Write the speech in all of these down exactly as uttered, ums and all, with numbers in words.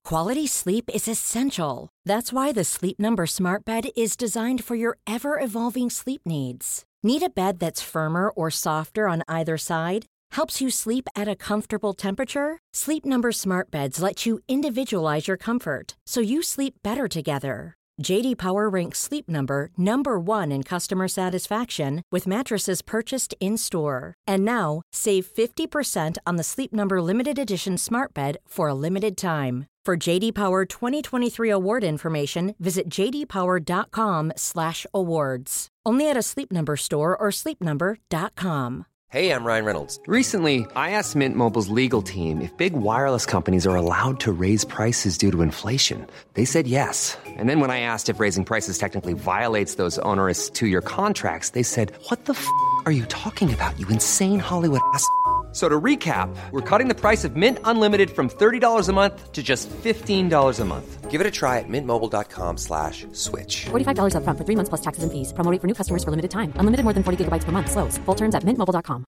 Quality sleep is essential. That's why the Sleep Number Smart Bed is designed for your ever-evolving sleep needs. Need a bed that's firmer or softer on either side? Helps you sleep at a comfortable temperature? Sleep Number Smart Beds let you individualize your comfort, so you sleep better together. J D Power ranks Sleep Number number one in customer satisfaction with mattresses purchased in-store. And now, save fifty percent on the Sleep Number Limited Edition Smart Bed for a limited time. For J D Power twenty twenty-three award information, visit j d power dot com slash awards. Only at a Sleep Number store or sleep number dot com. Hey, I'm Ryan Reynolds. Recently, I asked Mint Mobile's legal team if big wireless companies are allowed to raise prices due to inflation. They said yes. And then when I asked if raising prices technically violates those onerous two-year contracts, they said, what the f*** are you talking about, you insane Hollywood ass f- So to recap, we're cutting the price of Mint Unlimited from thirty dollars a month to just fifteen dollars a month. Give it a try at mintmobile.com slash switch. forty-five dollars up front for three months plus taxes and fees. Promo rate for new customers for limited time. Unlimited more than forty gigabytes per month. Slows full terms at mint mobile dot com.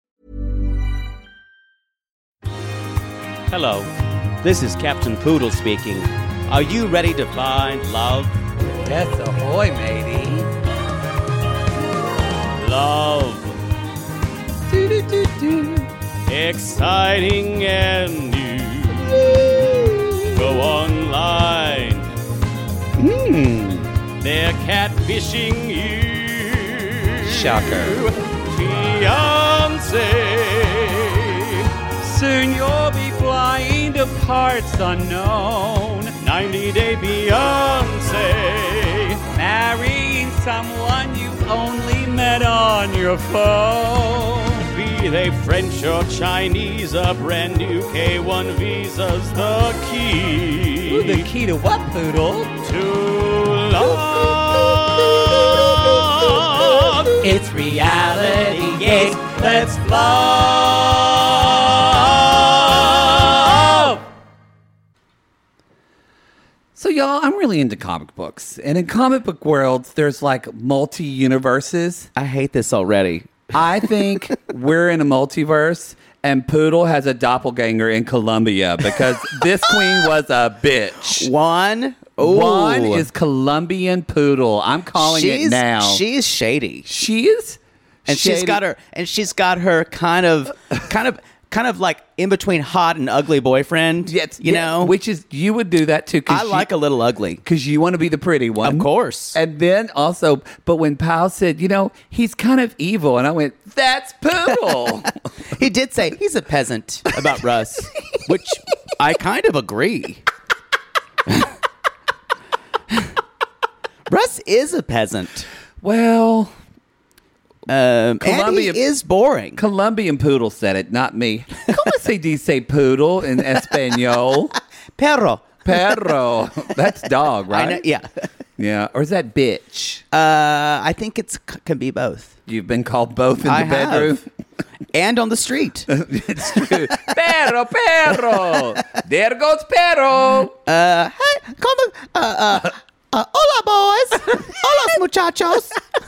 Hello, this is Captain Poodle speaking. Are you ready to find love? Yes, ahoy, matey. Love. Do-do-do-do. Exciting and new. Go online. Hmm. They're catfishing you. Shocker. Fiancé. Soon you'll be flying to parts unknown. ninety Day Fiancé. Marrying someone you only met on your phone. Be they French or Chinese, a brand new K one visa's the key. Ooh, the key to what, Poodle? To love. It's reality, yes, let's love. So, y'all, I'm really into comic books. And in comic book worlds, there's like multi-universes. I hate this already. I think we're in a multiverse, and Poodle has a doppelganger in Colombia because this queen was a bitch. Juan, ooh. Juan is Colombian Poodle. I'm calling she's, it now. She's shady. She is, and shady. she's got her, and she's got her kind of, kind of, kind of like in between hot and ugly boyfriend. Yes, you yeah, know, which is you would do that too. I you, like a little ugly because you want to be the pretty one, of course. And then also, but when Powell said, you know, he's kind of evil, and I went, that's Poodle. He did say he's a peasant about Russ, which I kind of agree. Russ is a peasant. Well. Um, Colombia, and he is boring. Colombian Poodle said it, not me. ¿Cómo se dice poodle in Espanol? Perro. Perro. That's dog, right? I know, yeah. Yeah. Or is that bitch? Uh, I think it's can be both. You've been called both in I the bedroom? Have. And on the street. It's true. Perro, perro. There goes perro. Uh, hey, come on. Uh, uh, uh, hola, boys. Hola, muchachos.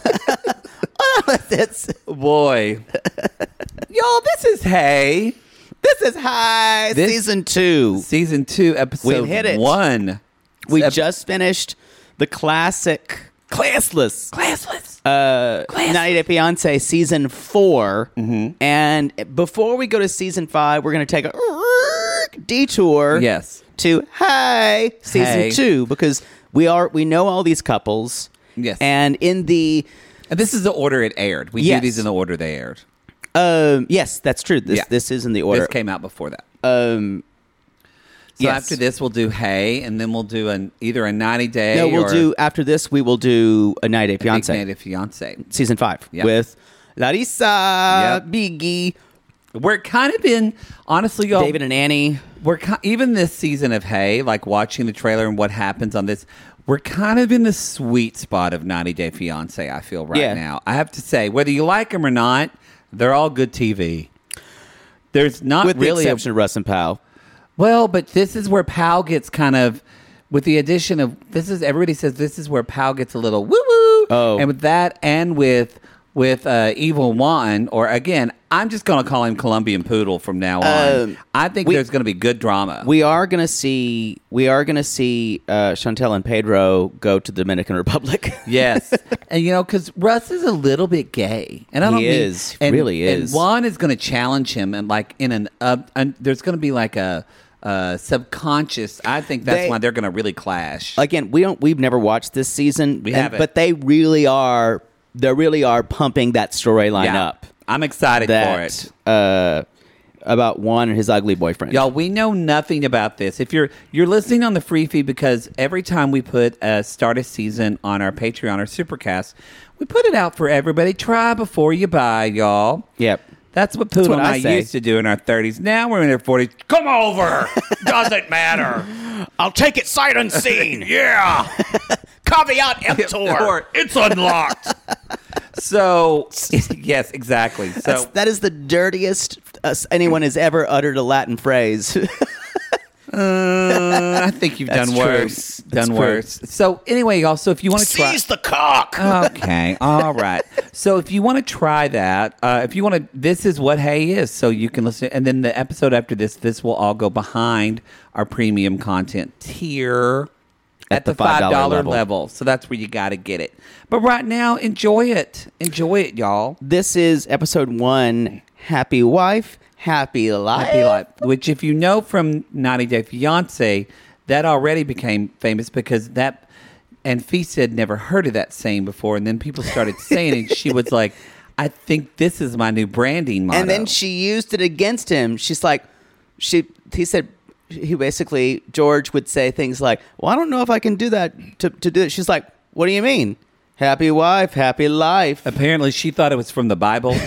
It's, boy. Y'all, this is Hey. This is Hi. This, season two. Season two, episode we hit it. one. We Ep- just finished the classic Classless. Classless. Uh, Classless. ninety Day Fiancé season four. Mm-hmm. And before we go to season five, we're going to take a detour. Yes. To Hey season Hey. two because we are we know all these couples. Yes. And in the And this is the order it aired. We yes. do these in the order they aired. Um, yes, that's true. This Yeah. this is in the order. This came out before that. Um, so yes. after this, we'll do Hey, and then we'll do an either a ninety day. No, we'll or do after this. We will do a ninety Day I think Fiancé, ninety Day Fiancé, season five Yep. with Larissa, Yep. Biggie, We're kind of in, honestly, y'all. David and Annie. We're ki- even this season of Hey, like watching the trailer and what happens on this. We're kind of in the sweet spot of ninety Day Fiancé. I feel right Yeah. now. I have to say, whether you like them or not, they're all good T V. There's not With really the a- exception of Russ and Powell. Well, but this is where Powell gets kind of, with the addition of, this is, everybody says this is where Powell gets a little woo-woo. Oh. And with that and with, with uh, Evil Juan, or again, I'm just going to call him Colombian Poodle from now on. Um, I think we- there's going to be good drama. We are gonna see. We are gonna see uh, Chantel and Pedro go to the Dominican Republic. Yes, and you know, because Russ is a little bit gay, and I don't He mean, is. He and, really is. And Juan is going to challenge him, and like in an uh, and there's going to be like a uh, subconscious. I think that's They- why they're going to really clash. Again, we don't. We've never watched this season. We and- haven't. but they really are. They really are pumping that storyline Yeah. up. I'm excited for That it. uh, about Juan and his ugly boyfriend. Y'all, we know nothing about this. If you're you're listening on the free feed, because every time we put a start a season on our Patreon or Supercast, we put it out for everybody. Try before you buy, y'all. Yep. That's what Poodle what and I I say. used to do in our thirties. Now we're in our forties. Come over. Doesn't matter. I'll take it sight unseen. Yeah. Caveat emptor. Or it's unlocked. So, yes, exactly. So That's, that is the dirtiest uh, anyone has ever uttered a Latin phrase. uh, I think you've That's done true. worse. That's Done true. worse. So anyway, y'all, so if you want to try... the cock. Okay. All right. So if you want to try that, uh, if you want to, this is what Hey is. So you can listen. And then the episode after this, this will all go behind our premium content tier at, the five dollar level. level. So that's where you got to get it. But right now, enjoy it. Enjoy it, y'all. This is episode one. Happy wife, happy life. Happy Life. Which, if you know from ninety Day Fiancé, that already became famous because that, and Fisa had never heard of that saying before. And then people started saying it. And she was like, I think this is my new branding motto. And then she used it against him. She's like, she. He said, he basically, George would say things like, well, I don't know if I can do that to, to do it. She's like, what do you mean? Happy wife, happy life. Apparently, she thought it was from the Bible.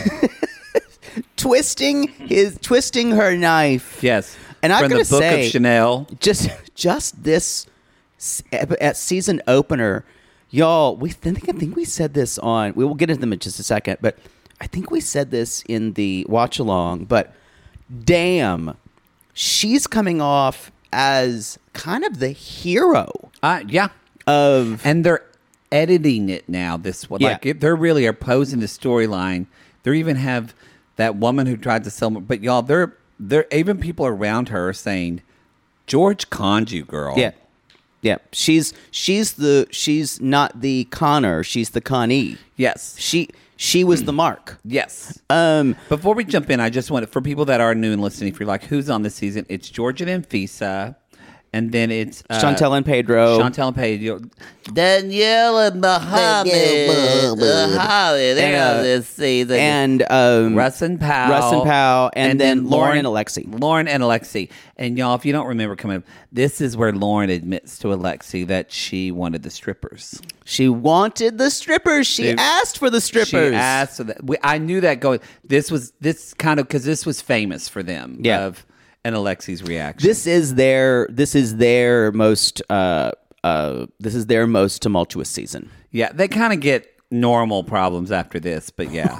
Twisting his, twisting her knife. Yes. And I'm from gonna the Book say, of Chanel. just just this s- at season opener, y'all. We think I think we said this on. We will get into them in just a second, but I think we said this in the watch along. But damn, she's coming off as kind of the hero Uh, yeah. of. And they're editing it now. This one, Yeah. like it, they're really opposing the storyline. They even have that woman who tried to sell. But y'all, they're they're even people around her are saying, "George conned you, girl." Yeah, yeah. She's she's the she's not the conner. She's the connie. Yes. She she was the mark. Yes. Um. Before we jump in, I just want for people that are new and listening, if you're like, who's on this season? It's George and Anfisa, and then it's uh, Chantel and Pedro. Chantel and Pedro. Danielle and Mohammed. Mohammed. They're And, uh, on this season. and um, Russ and Powell. Russ and Powell, and then Lauren and Alexi. Lauren and Alexi. And y'all, if you don't remember coming up, this is where Lauren admits to Alexi that she wanted the strippers. She wanted the strippers. She Dude, asked for the strippers. She asked for that. We, I knew that going. This was this kind of because this was famous for them. Yeah. Of, and Alexi's reaction. This is their. This is their most. Uh, uh, this is their most tumultuous season. Yeah, they kind of get normal problems after this, but yeah.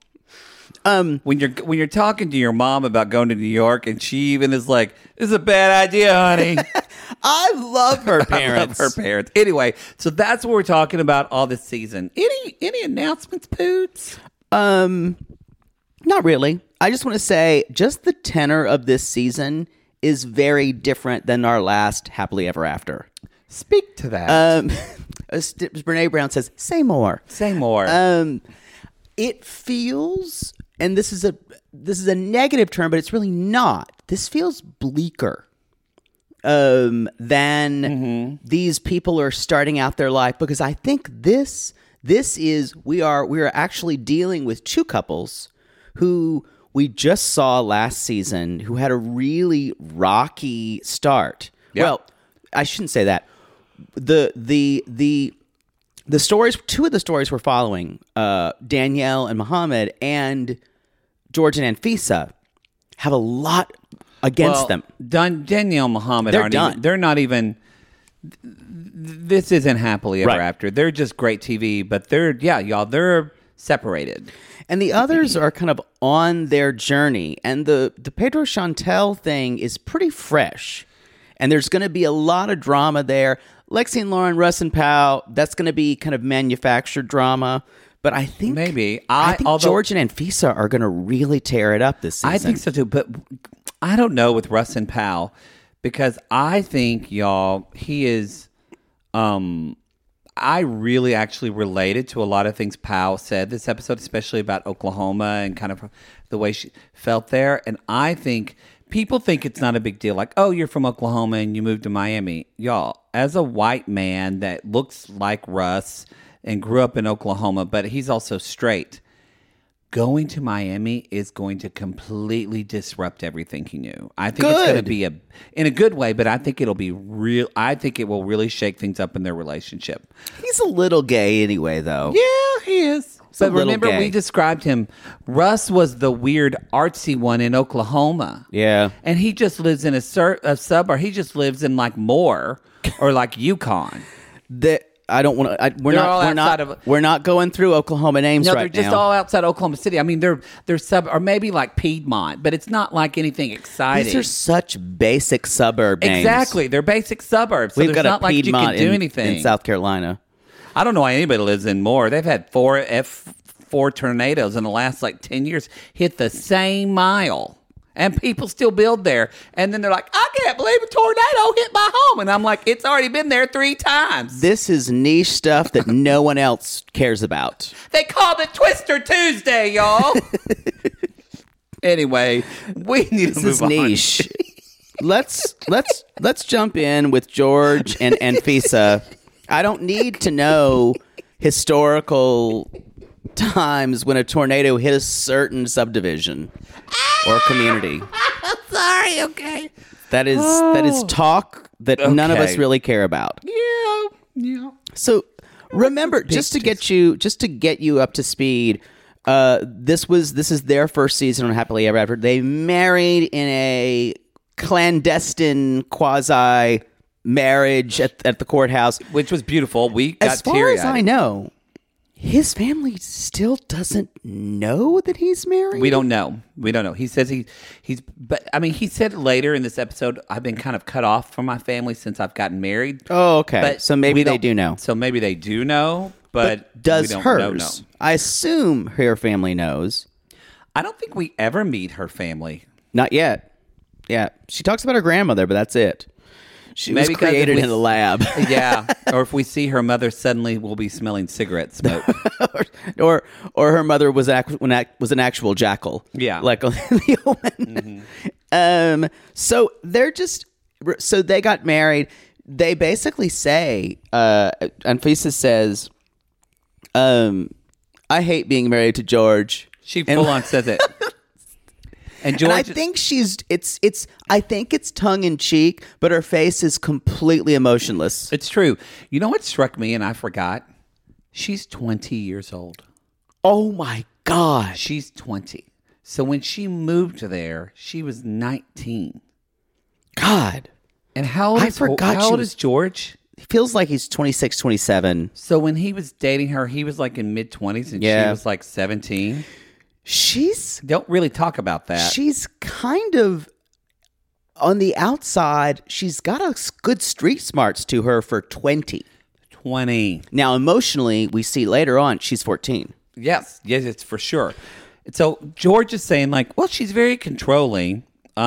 um, when you're when you're talking to your mom about going to New York, and she even is like, "This is a bad idea, honey." I love her parents. I love her parents. Anyway, so that's what we're talking about all this season. Any any announcements, Poots? Um, not really. I just want to say, just the tenor of this season is very different than our last Happily Ever After. Speak to that. Um, as Brene Brown says, say more. Say more. Um, it feels, and this is a this is a negative term, but it's really not. This feels bleaker um, than Mm-hmm. these people are starting out their life, because I think this this is we are we are actually dealing with two couples who we just saw last season who had a really rocky start. Yeah. Well, I shouldn't say that. The the the the stories, two of the stories we're following, uh, Danielle and Mohammed and George and Anfisa, have a lot against well, them. Dan- Danielle Muhammad They're aren't done. even, they're not even th- this isn't Happily Ever Right. After. They're just great T V, but they're yeah, y'all, they're separated. And the others are kind of on their journey. And the, the Pedro Chantel thing is pretty fresh. And there's going to be a lot of drama there. Lexi and Lauren, Russ and Powell, that's going to be kind of manufactured drama. But I think Maybe. I, I- think although- George and Anfisa are going to really tear it up this season. I think so too, but I don't know with Russ and Pal because I think y'all he is. Um, I really actually related to a lot of things Pal said this episode, especially about Oklahoma and kind of the way she felt there. And I think people think it's not a big deal, like, oh, you're from Oklahoma and you moved to Miami, y'all. As a white man that looks like Russ and grew up in Oklahoma, but he's also straight. Going to Miami is going to completely disrupt everything he knew. I think it's going to Good. be a in a good way, but I think it'll be real. I think it will really shake things up in their relationship. He's a little gay anyway, though. Yeah, he is. a But little remember, gay. we described him. Russ was the weird artsy one in Oklahoma. Yeah. and he just lives in a, sur- a suburb. He just lives in like Moore or like Yukon. That I don't want to. We're They're not. all We're not. outside of- we're not going through Oklahoma names No, right they're just now. all outside Oklahoma City. I mean, they're they're sub or maybe like Piedmont, but it's not like anything exciting. These are such basic suburb names. Exactly, they're basic suburbs. So We've there's got a not like you Piedmont can do in, anything in South Carolina. I don't know why anybody lives in Moore. They've had four F four tornadoes in the last like ten years hit the same mile. And people still build there. And then they're like, I can't believe a tornado hit my home. And I'm like, it's already been there three times. This is niche stuff that no one else cares about. They called it Twister Tuesday, y'all. Anyway, we need This to move is on. niche. let's let's let's jump in with George and Anfisa. I don't need to know historical times when a tornado hit a certain subdivision or community. Sorry, okay. That is that is talk that none of us Okay. really care about. Yeah, yeah. So remember, just to get you just to get you up to speed, uh, this was this is their first season on Happily Ever After. They married in a clandestine quasi marriage at, at the courthouse. Which was beautiful. We got As far teary-eyed. as I know, his family still doesn't know that he's married. We don't know. We don't know. He says he he's but I mean he said later in this episode, I've been kind of cut off from my family since I've gotten married. Oh, okay. But so maybe we they don't- do know. So maybe they do know, but, But does we don't hers? know, no. I assume her family knows. I don't think we ever meet her family. Not yet. Yeah, she talks about her grandmother, but that's it. She Maybe was 'cause if created we- in a lab. Yeah. Or if we see her mother, suddenly we'll be smelling cigarette smoke. or or her mother was ac- when ac- was an actual jackal. Yeah. like Olivia Owen. Um. So they're just so they got married. They basically say, uh, Anfisa says, um, I hate being married to George. She And- full on says it. And George, And I think she's it's it's I think it's tongue in cheek, but her face is completely emotionless. it's true. You know what struck me, and I forgot? She's twenty years old. Oh my gosh. She's twenty. So when she moved there, she was nineteen. God. And how old I is forgot how she old was- is George? He feels like he's twenty-six, twenty-seven. So when he was dating her, he was like in mid twenties, and she Yeah. was like seventeen. She's Don't really talk about that. she's kind of on the outside, she's got a s- good street smarts to her for twenty. Twenty. Now emotionally, we see later on she's fourteen. Yes, yes, it's for sure. So George is saying like, well, she's very controlling.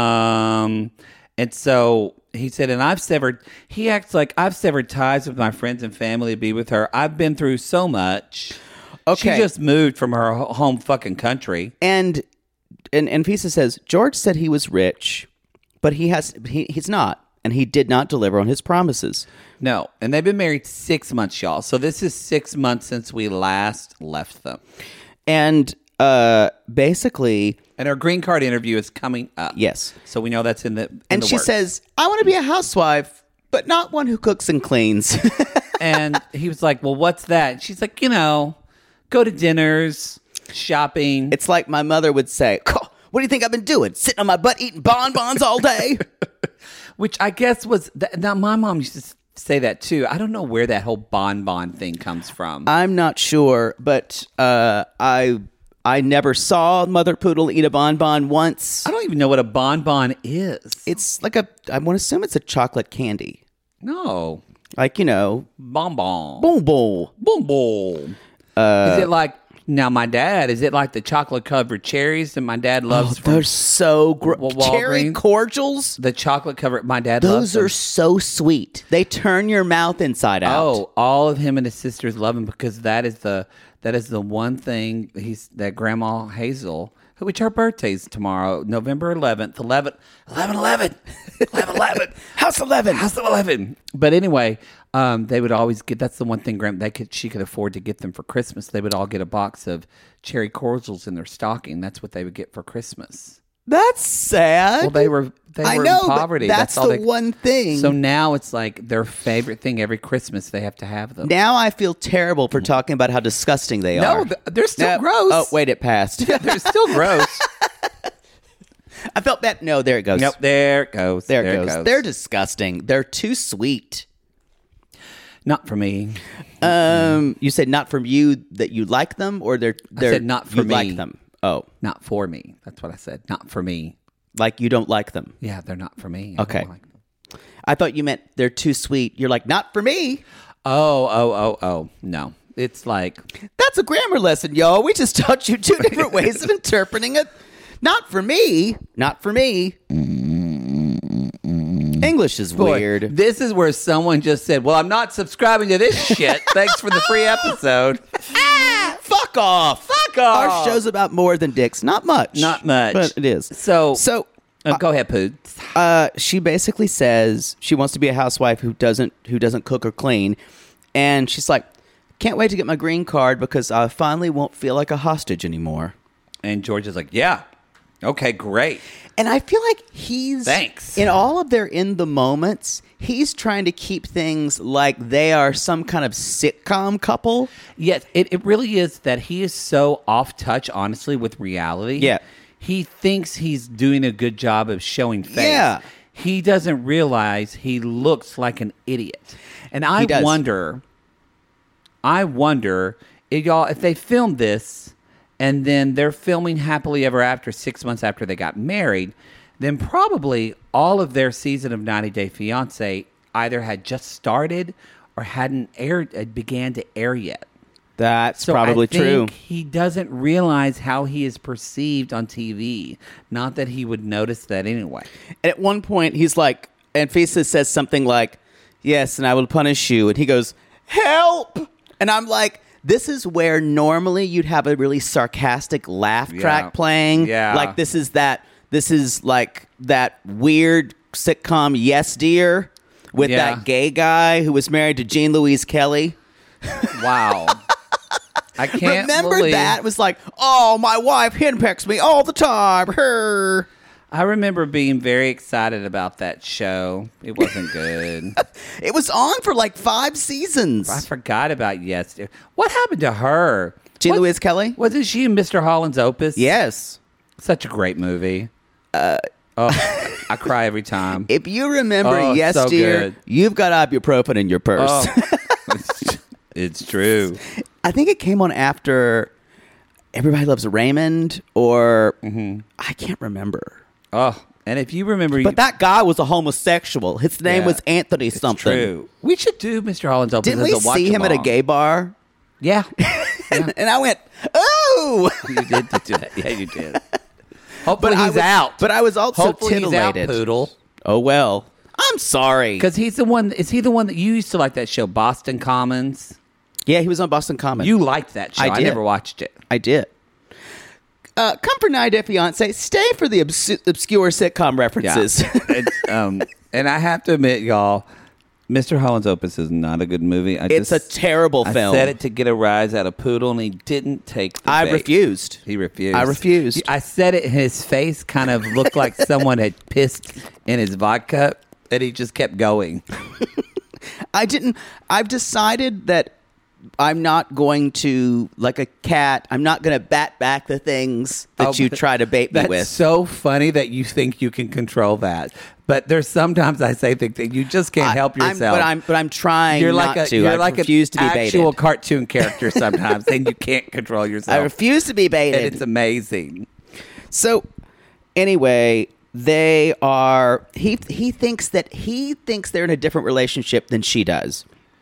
Um, and so he said, and I've severed, he acts like I've severed ties with my friends and family to be with her. I've been through so much. Okay. She just moved from her ho- home fucking country. And and and Fisa says George said he was rich, but he has he, he's not, and he did not deliver on his promises. No. And they've been married six months, y'all. So this is six months since we last left them. And uh, basically, And her green card interview is coming up. yes. So we know that's in the in And the she works. says, "I want to be a housewife, but not one who cooks and cleans." And he was like, well, what's that? And she's like, you know, go to dinners, shopping. It's like my mother would say, "What do you think I've been doing? Sitting on my butt eating bonbons all day?" Which I guess was, th- now my mom used to s- say that too. I don't know where that whole bonbon thing comes from. I'm not sure, but uh, I I never saw Mother Poodle eat a bonbon once. I don't even know what a bonbon is. It's like a, I want to assume it's a chocolate candy. No. Like, you know, Bonbon. boom boom. Bonbon. is it like Now, my dad, is it like the chocolate covered cherries that my dad Oh, loves? from they're so gross. Wa- Cherry Walgreens? cordials. The chocolate covered. My dad loves Those are them. so sweet. They turn your mouth inside out. Oh, all of him and his sisters love him because that is the that is the one thing he's that Grandma Hazel, which her birthday's tomorrow, November eleventh, eleven, eleven, eleven, eleven, eleven, House eleven. House of eleven. But anyway, um, they would always get. That's the one thing Grandma they could she could afford to get them for Christmas. They would all get a box of cherry cordials in their stocking. That's what they would get for Christmas. That's sad. Well, they were they I were know, in but poverty. that's all the they, one thing. So now it's like their favorite thing. Every Christmas they have to have them. Now I feel terrible for talking about how disgusting they No, are. th- they're still No. gross. Oh, wait, it passed. They're still gross. I felt bad. No, there it goes. Nope, there it goes. There, it, goes. They're disgusting. They're too sweet. not for me. Um, you said not from you that you like them, or they're they're said not for you me. like them. Oh, Not for me. That's what I said. Not for me. like you don't like them. Yeah, they're not for me. I Okay. don't like them. I thought you meant they're too sweet. You're like, not for me. Oh, oh, oh, oh. No. It's like, That's a grammar lesson, y'all. We just taught you two different ways of interpreting it. Not for me. Not for me. English is boy, weird. this is where someone just said, well, I'm not subscribing to this shit. Thanks for the free episode. Fuck off. Fuck off. Our show's about more than dicks. Not much. Not much. But it is. So, So oh, go ahead, Pooh. uh, she basically says she wants to be a housewife who doesn't who doesn't cook or clean. And she's like, can't wait to get my green card because I finally won't feel like a hostage anymore. And George is like, yeah. Okay, great. And I feel like he's Thanks. in all of their in the moments, he's trying to keep things like they are some kind of sitcom couple. Yes, it, it really is that he is so off touch, honestly, with reality. Yeah. He thinks he's doing a good job of showing face. Yeah. He doesn't realize he looks like an idiot. And I He does. wonder, I wonder, if y'all, if they filmed this and then they're filming Happily Ever After six months after they got married, then probably all of their season of ninety Day Fiancé either had just started or hadn't aired, uh, began to air yet. That's So probably I think true. he doesn't realize how he is perceived on T V. Not that he would notice that anyway. And at one point, he's like, and Fisa says something like, yes, and I will punish you. And he goes, help. And I'm like, this is where normally you'd have a really sarcastic laugh Yeah. track playing. Yeah. Like this is that, this is like that weird sitcom Yes Dear with Yeah. that gay guy who was married to Jean Louise Kelly. Wow. I can't Remember believe that? It was like, oh, my wife henpecks me all the time. Her. I remember being very excited about that show. It wasn't good. It was on for like five seasons. I forgot about Yes Dear. What happened to her? Jean What- Louise Kelly? Wasn't she in Mister Holland's Opus? Yes. Such a great movie. Uh, oh, I cry every time. If you remember Oh, Yes so Dear, good. you've got ibuprofen in your purse. Oh, it's, it's true. I think it came on after Everybody Loves Raymond, or Mm-hmm. I can't remember. Oh, and if you remember, But that guy was a homosexual. His name Yeah. was Anthony it's something. true. We should do Mister Holland's Opus. Didn't we as a see him at a watch-along. gay bar? Yeah. And I went, oh! You did do that. Yeah, you did. Hopefully I he's was, out. But I was also Hopefully titillated. he's out, Poodle. Oh, well. I'm sorry. Because he's the one. Is he the one that you used to like that show, Boston Commons? Yeah, he was on Boston Common. You liked that show. I I, did. never watched it. I did. Uh, come for ninety Day Fiancé. Stay for the obs- obscure sitcom references. It's, um, and I have to admit, y'all, Mister Holland's Opus is not a good movie. I It's just, a terrible I film. said it to get a rise out of Poodle, and he didn't take the I bait. refused. He refused. I refused. I said it, and his face kind of looked like someone had pissed in his vodka, and he just kept going. I didn't. I've decided that I'm not going to, like a cat, I'm not going to bat back the things that Oh, you but try to bait me That's with. so funny that you think you can control that. But there's sometimes I say things that you just can't I- help I'm- yourself. but I'm but I'm trying you're not like a, to. You're I like refuse an to be actual baited. cartoon character sometimes, and you can't control yourself. I refuse to be and baited. it's amazing. So, anyway, they are. He he thinks that he thinks they're in a different relationship than she does.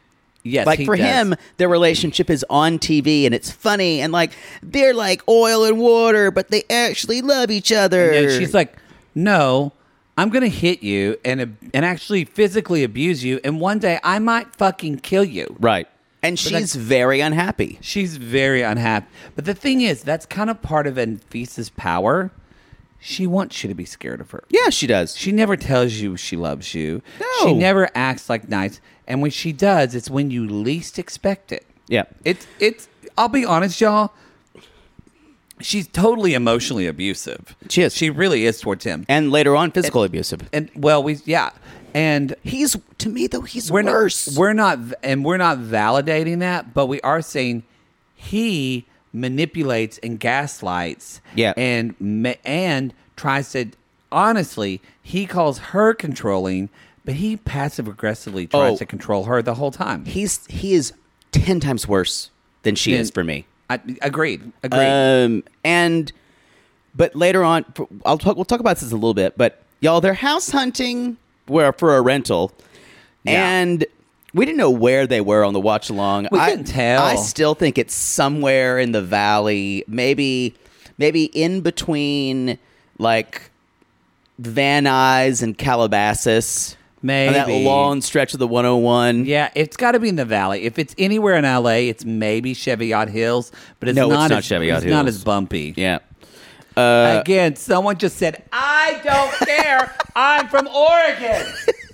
Yes, like he for does. him, their relationship is on T V and it's funny and like they're like oil and water, but they actually love each other. And she's like, no, I'm going to hit you and and actually physically abuse you. And one day I might fucking kill you. right. And she's that's- very unhappy. She's very unhappy. But the thing is, that's kind of part of Anfisa's power. She wants you to be scared of her. Yeah, she does. She never tells you she loves you. No. She never acts like nice. And when she does, it's when you least expect it. Yeah. It's, it's, I'll be honest, y'all. She's totally emotionally abusive. She is. She really is towards him. And later on, physical abusive. And, well, we, yeah. And He's, to me, though, he's we're worse. not, we're not, and we're not validating that, but we are saying he manipulates and gaslights, Yeah. and ma- and tries to. Honestly, he calls her controlling, but he passive aggressively tries Oh. to control her the whole time. He's he is ten times worse than she Then- is for me. I, agreed. Agreed. Um, and but later on, I'll talk. We'll talk about this a little bit. But y'all, they're house hunting where for a rental, Yeah. and we didn't know where they were on the watch along. We I, couldn't tell. I still think it's somewhere in the valley, maybe maybe in between like Van Nuys and Calabasas. Maybe on that long stretch of the one oh one. Yeah, it's got to be in the valley. If it's anywhere in L A, it's maybe Cheviot Hills, but it's No, it's not. not as, Cheviot it's not Hills. as bumpy. Yeah. Uh, Again, someone just said, "I don't care. I'm from Oregon."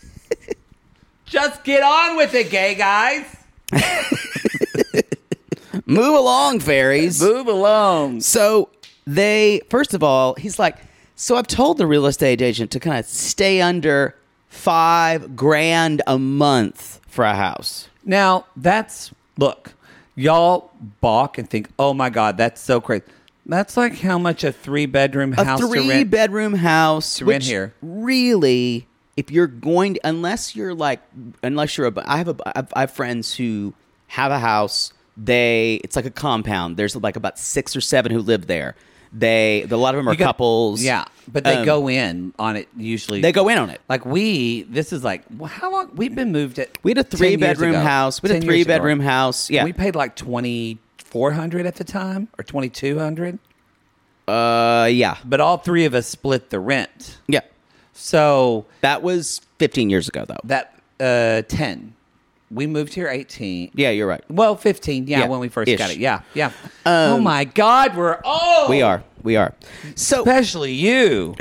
Just get on with it, gay guys. Move along, fairies. Move along. So they, first of all, he's like, so I've told the real estate agent to kind of stay under five grand a month for a house. Now, that's, look, y'all balk and think, oh my God, that's so crazy. That's like how much a three bedroom A house to three rent. bedroom house to rent which here. Really, if you're going to, unless you're like, unless you're a, I have a, I have friends who have a house. They, it's like a compound. There's like about six or seven who live there. They, a lot of them are You got- couples. Yeah, but they Um, go in on it usually. They go in on it. Like we, this is like, well, how long? We've been moved at. We had a ten three years bedroom ago. house. We had a ten three years ago. bedroom house. Yeah. We paid like twenty four hundred at the time, or twenty two hundred. Uh, yeah. But all three of us split the rent. Yeah. So That was fifteen years ago, though. that uh, ten. We moved here eighteen. Yeah, you're right. Well, fifteen. Yeah, Yeah, when we first ish. got it. Yeah, yeah. oh my God, we're old. We are. We are. So Especially you.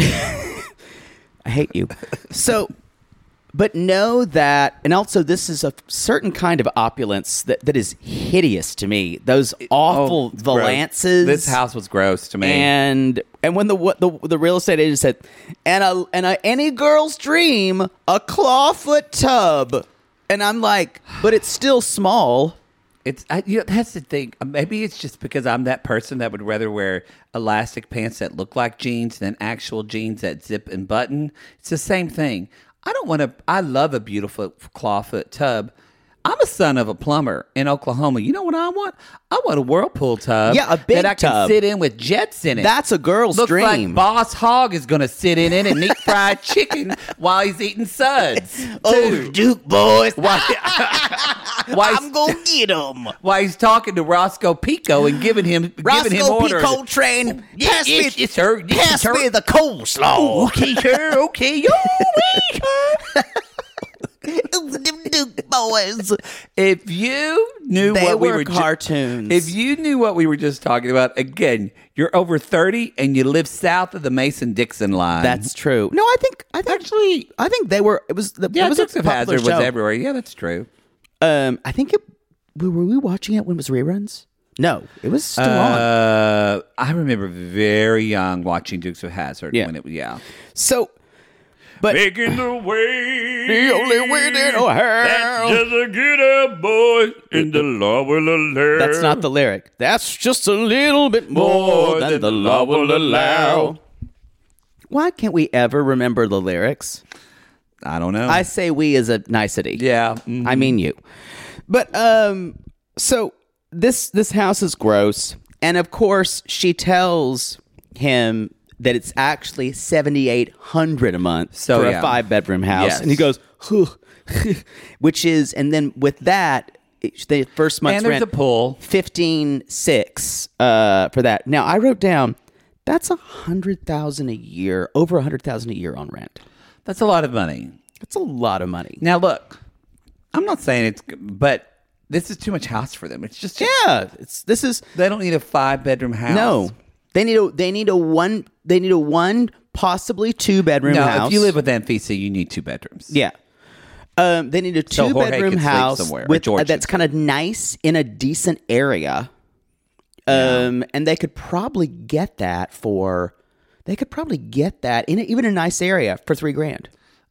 I hate you. So, but know that, and also this is a certain kind of opulence that, that is hideous to me. Those awful Oh, it's gross. valances. This house was gross to me. And and when the what the the real estate agent said, and a and a any girl's dream, a clawfoot tub, and I'm like, but it's still small. It's I, you know, that's the thing. Uh, Maybe it's just because I'm that person that would rather wear elastic pants that look like jeans than actual jeans that zip and button. It's the same thing. I don't want to. I love a beautiful clawfoot tub. I'm a son of a plumber in Oklahoma. You know what I want? I want a whirlpool tub. Yeah, a big that I can tub. sit in with jets in it. That's a girl's Looks dream. like Boss Hogg is going to sit in it and eat fried chicken while he's eating suds. Oh, Dude. Duke boys, Why, why, I'm gonna get them. Why he's talking to Roscoe Pico and giving him giving him Roscoe orders. Pico train. Yeah, Pass me, yes, yes, sir. Yes, pass sir. me the coleslaw. Okay, sir. Okay, yo, sir. Them Duke boys. If you knew They what we were were ju- cartoons. if you knew what we were just talking about, again, you're over thirty and you live south of the Mason-Dixon line. That's true. No, I think I think Actually- I think they were. It was the yeah. it was Dukes a of popular Hazzard was show. everywhere. Yeah, that's true. Um, I think it. Were we watching it when it was reruns? No, it was still on. Uh, I remember very young watching Dukes of Hazzard Yeah. when it yeah. So, but Making the way. the only way that oh That's hell. just a good up boy in the law will allow. That's not the lyric. That's just a little bit more than the law will allow. Why can't we ever remember the lyrics? I don't know. I say we as a nicety. yeah. mhm. I mean you. But um so this this house is gross, and of course she tells him that it's actually seventy-eight hundred a month So, for yeah. a five bedroom house. Yes. And he goes, "Huh." Which is, and then with that, the first month's And there's rent, a pool. fifteen six uh, for that. Now I wrote down that's a hundred thousand a year, over a hundred thousand a year on rent. That's a lot of money. That's a lot of money. Now, look, I'm not saying it's, but this is too much house for them. It's just Yeah, it's this is They don't need a five bedroom house. no. They need a they need a one they need a one possibly two bedroom No, house. if you live with Anfisa, you need two bedrooms. Yeah. Um, they need a So two Jorge bedroom could sleep house somewhere, or with, George uh, that's could. kind of nice in a decent area. Um, and they could probably get that for they could probably get that in a, even a nice area for three grand.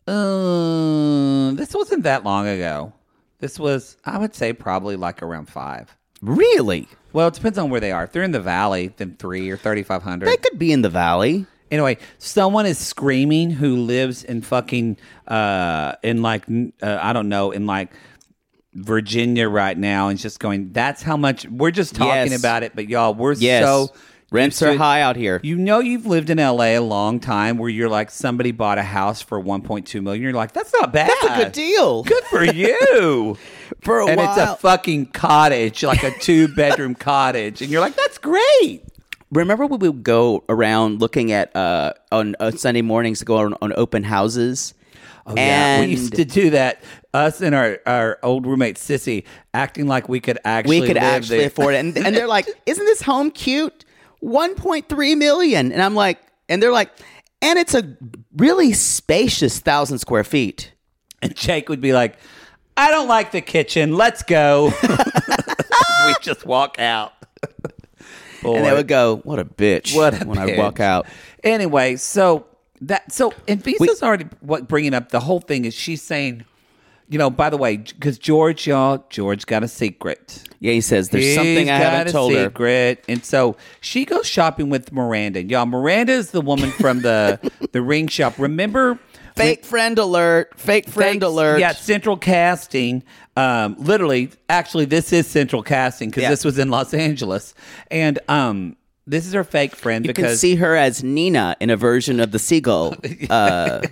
Um, this wasn't that long ago. This was, I would say, probably like around five. Really? Well, it depends on where they are. If they're in the valley, then three or thirty-five hundred. They could be in the valley. Anyway, someone is screaming who lives in fucking uh in like uh, I don't know, in like Virginia right now, and just going, that's how much we're just talking Yes. about it, but y'all, we're Yes. so Rents used to are it. high out here. You know, you've lived in L A a long time where you're like, somebody bought a house for one point two million. You're like, that's not bad. That's a good deal. Good for you. For a and while. it's a fucking cottage, like a two bedroom cottage, and you're like, that's great. Remember when we would go around looking at uh, on uh, Sunday mornings to go on, on open houses? Oh, yeah. And We used to do that. Us and our, our old roommate Sissy, acting like we could actually we could live actually there. afford it. And, and they're like, isn't this home cute? one point three million. And I'm like, and they're like, and it's a really spacious thousand square feet. And Jake would be like, I don't like the kitchen. Let's go. We just walk out. Boy. And they would go, what a bitch. What a when bitch. I walk out. Anyway, so that so and Visa's already what bringing up the whole thing is she's saying, you know, by the way, because George, y'all, George got a secret. Yeah, he says there's He's something I got haven't a told her. secret. And so she goes shopping with Miranda. Y'all, Miranda is the woman from the the ring shop. Remember? Fake friend alert. Fake friend Thanks- alert. Yeah, Central Casting. Um, literally, actually, this is Central Casting because Yeah. this was in Los Angeles. And um, this is her fake friend You because can see her as Nina in a version of the seagull. Uh,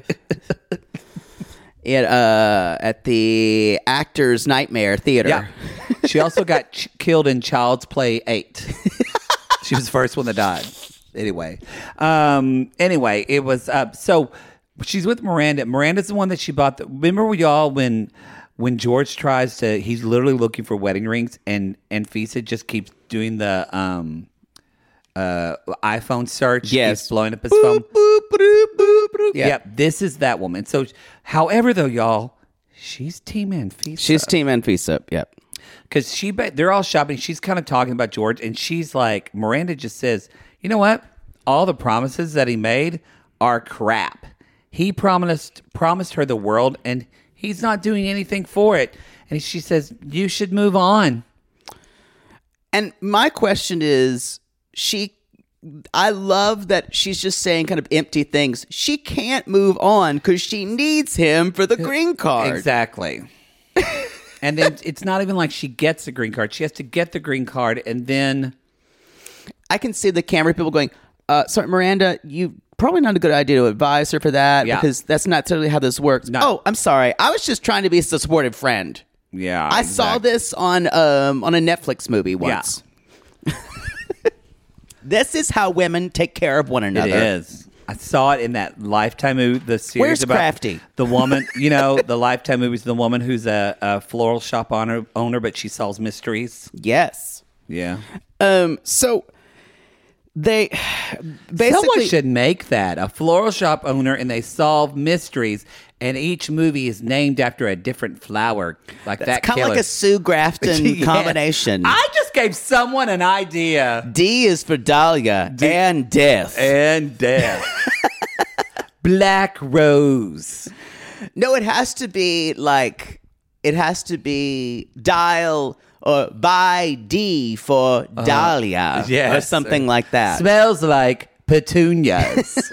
it, uh, at the Actors Nightmare Theater. Yeah. She also got ch- killed in Child's Play eight. She was the first one that died. Anyway. Um, anyway, it was uh, so she's with Miranda. Miranda's the one that she bought. The, remember y'all when when George tries to, he's literally looking for wedding rings, and and Fisa just keeps doing the um uh iPhone search. Yes. He's blowing up his phone. Boop, boop, boop, boop. Yeah. Yep, this is that woman. So, however, though, y'all, she's Team Anfisa. She's Team Anfisa. Yep. Because she, ba- they're all shopping. She's kind of talking about George, and she's like, Miranda just says, you know what? All the promises that he made are crap. He promised promised her the world, and he's not doing anything for it. And she says, you should move on. And my question is, she, I love that she's just saying kind of empty things. She can't move on because she needs him for the green card. Exactly. And then it's not even like she gets the green card. She has to get the green card, and then I can see the camera people going, uh, sorry, Miranda, you probably not a good idea to advise her for that Yeah. because that's not totally how this works. No. Oh, I'm sorry. I was just trying to be a supportive friend. yeah, I saw this on um, on a Netflix movie once. This is how women take care of one another. It is. I saw it in that Lifetime movie, the series Where's about Crafty? the woman. You know, the Lifetime movies, the woman who's a, a floral shop owner, owner, but she solves mysteries. Yes. Yeah, Um. So they basically someone should make that a floral shop owner, and they solve mysteries. And each movie is named after a different flower, like that. kind of killer. like a Sue Grafton Yes. combination. I just gave someone an idea. D is for Dahlia and death. And death. Black Rose. No, it has to be like it has to be dial or buy D for Dahlia or Yes. something like that. Smells like petunias.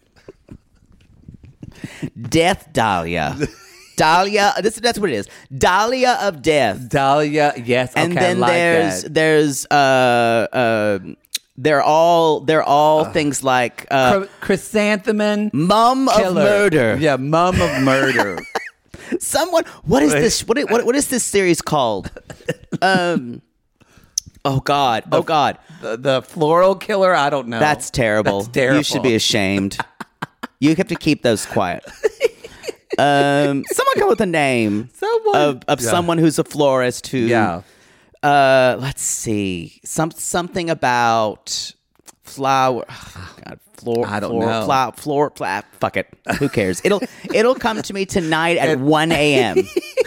Death Dahlia. Dahlia. This that's what it is. Dahlia of death. Dahlia, yes. And okay, then I like there's that. there's uh uh they're all they're all things like uh Chr- chrysanthemum Mum of killer. murder. Yeah, mum of murder. Someone, what is this? What, what what is this series called? Um, oh God, oh God, The, the floral killer. I don't know. that's terrible. That's terrible. You should be ashamed. You have to keep those quiet. Um, someone come with a name Someone. of of Yeah. someone who's a florist who. Yeah. Uh, let's see. Some something about flower. Oh, God, floor. I don't floor, know. Flower, floor. Pla- fuck it. Who cares? It'll it'll come to me tonight at one a.m.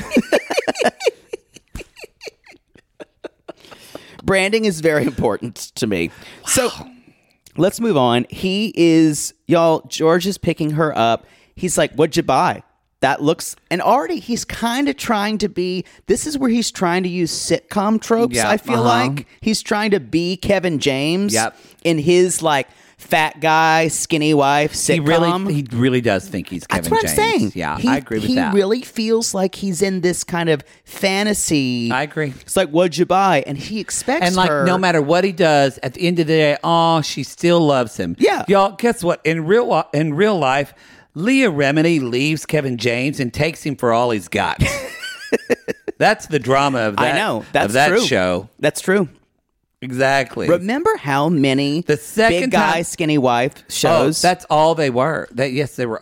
Branding is very important to me. So let's move on. He is, y'all, George is picking her up. He's like, what'd you buy? That looks, and already he's kind of trying to be, this is where he's trying to use sitcom tropes, Yeah, I feel uh-huh. like. He's trying to be Kevin James Yep. in his, like, fat guy, skinny wife sitcom. He really, he really does think he's Kevin That's what James. I'm saying. Yeah, He- I agree with he that. He really feels like he's in this kind of fantasy. I agree. It's like, what'd you buy? And he expects And like, her. no matter what he does, at the end of the day, oh, she still loves him. Yeah. y'all. Guess what? In real wa- in real life, Leah Remini leaves Kevin James and takes him for all he's got. That's the drama of that. I know. That's of that true. show. That's true. Exactly. Remember how many The second big guy, time- skinny wife Oh, shows? that's all they were. That yes, they were.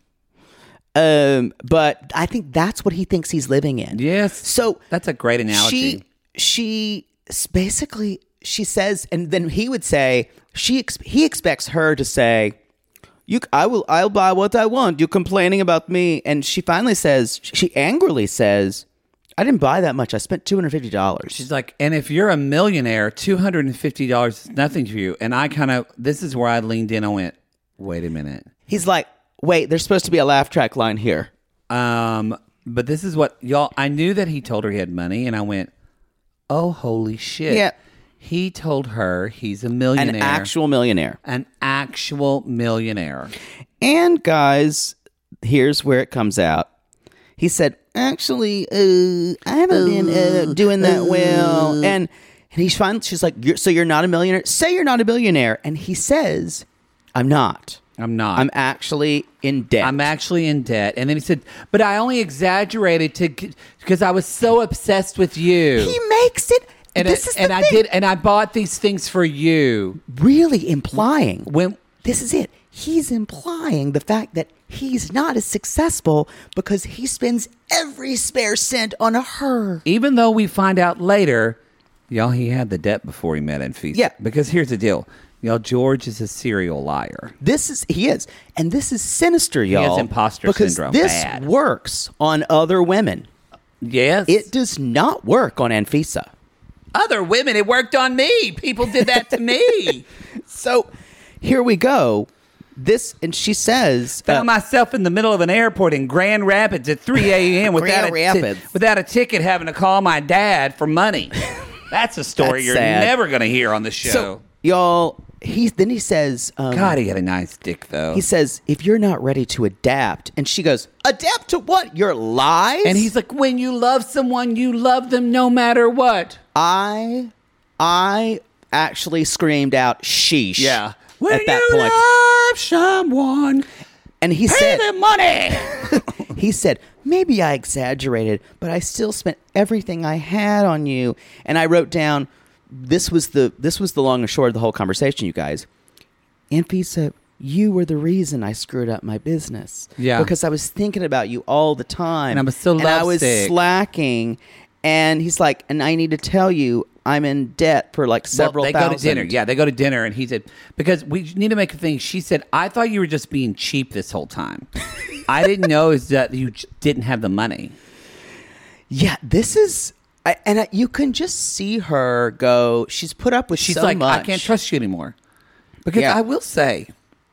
um, but I think that's what he thinks he's living in. Yes. So That's a great analogy. She she s- basically she says, and then he would say she ex- he expects her to say, "You, I will, I'll buy what I want. You're complaining about me." And she finally says, she angrily says, "I didn't buy that much. I spent two hundred fifty dollars." She's like, and if you're a millionaire, two hundred fifty dollars is nothing to you. And I kind of, this is where I leaned in. I went, wait a minute. He's like, "Wait, there's supposed to be a laugh track line here." Um, but this is what, y'all, I knew that he told her he had money. And I went, oh, holy shit. Yeah. He told her he's a An millionaire. actual millionaire. An actual millionaire. And guys, here's where it comes out. He said, "Actually, uh, I haven't been uh, doing that well." And and he's fine. She's like, you're, "So you're not a millionaire? Say you're not a billionaire." And he says, "I'm not. I'm not. I'm actually in debt." I'm actually in debt. And then he said, but I only exaggerated to because I was so obsessed with you. He makes it. and this I, is the and I thing. did, and I bought these things for you. really implying When this is it. He's implying the fact that he's not as successful because he spends every spare cent on her. even though we find out later, y'all, he had the debt before he met Anfisa. Yeah. Because here's the deal, y'all. George is a serial liar. This is he is, and this is sinister, y'all. has imposter because syndrome. this Bad. works on other women. Yes. It does not work on Anfisa. Other women, it worked on me. People did that to me. So here we go. This and she says, uh, Found myself in the middle of an airport in Grand Rapids at three a.m. without, Grand a ti- Rapids. without a ticket, having to call my dad for money. That's a story That's you're sad. never going to hear on the show. so y'all. He then he says, um, God, he had a nice dick, though. He says, "If you're not ready to adapt," and she goes, "Adapt to what? Your lies?" and he's like, when you love someone, you love them no matter what. I, I actually screamed out, "Sheesh!" When at that you point, love someone, and he pay said, them money. he said, "Maybe I exaggerated, but I still spent everything I had on you." And I wrote down, this was the this was the long and short of the whole conversation, you guys. Anfisa, you were the reason I screwed up my business. Yeah. Because I was thinking about you all the time. And I was so And I was lovesick. slacking. And he's like, and I need to tell you, I'm in debt for like several well, they thousand. go to dinner. Yeah, they go to dinner, and he said, because we need to make a thing. She said, I thought you were just being cheap this whole time. I didn't know is that you j- didn't have the money. Yeah, this is... I, and I, you can just see her go, she's put up with She's so like, much. I can't trust you anymore. Because Yeah. I will say,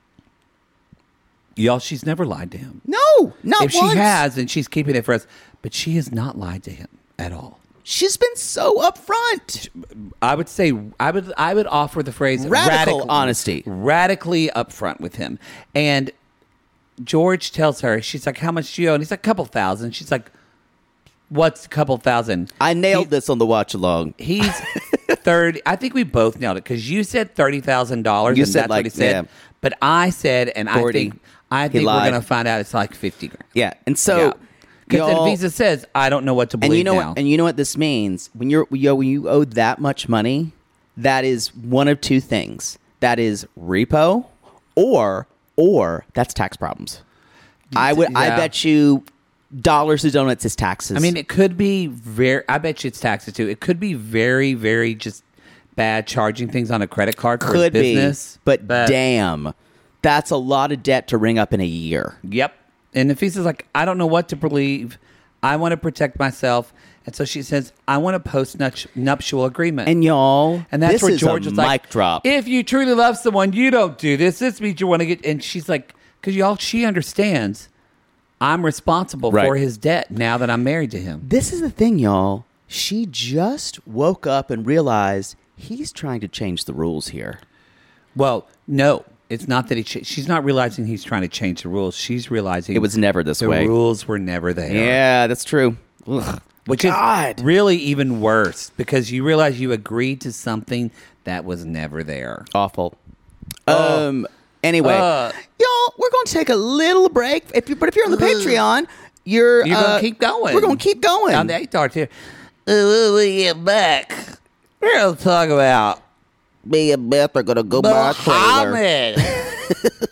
y'all, she's never lied to him. No, not if once. she has, and she's keeping it for us, but she has not lied to him at all. She's been so upfront. I would say I would I would offer the phrase Radical radical- honesty. radically upfront with him. And George tells her, she's like, "How much do you owe?" And he's like, "A couple thousand." She's like, "What's a couple thousand?" I nailed He- this on the watch along. He's thirty. I think we both nailed it because you said thirty thousand dollars. You and said that's like, what he said. yeah. But I said, and forty. I think I He think we're lied. going to find out it's like fifty grand. Yeah, and so Yeah. Because Y'all- Visa says, I don't know what to believe and you know now. what, and you know what this means when you're yo when you owe that much money, that is one of two things. That is repo, or or that's tax problems. I would I Yeah. bet you dollars to donuts is taxes. I mean, it could be very, I bet you it's taxes too. It could be very, very just bad charging things on a credit card for could his business. be, but, damn, that's a lot of debt to ring up in a year. Yep. And if he's like, I don't know what to believe, I want to protect myself. And so she says, I want a post-nuptial agreement. And y'all, And that's this where is George a is mic like, drop. if you truly love someone, you don't do this. This means you want to get, and she's like, because y'all, she understands I'm responsible Right. for his debt now that I'm married to him. This is the thing, y'all. She just woke up and realized he's trying to change the rules here. Well, no, it's not that he, ch- she's not realizing he's trying to change the rules. She's realizing It was never this the way. rules were never there. Yeah, that's true. Ugh. Which God. is really even worse because you realize you agreed to something that was never there. Awful. Um. Anyway, Uh. y'all, we're going to take a little break. If you, but if you're on the Patreon, you're You're uh, going to keep going. We're going to keep going. On the eighth hour, too. When we get back, we're going to talk about Me and Beth are going to go buy a trailer. Muhammad.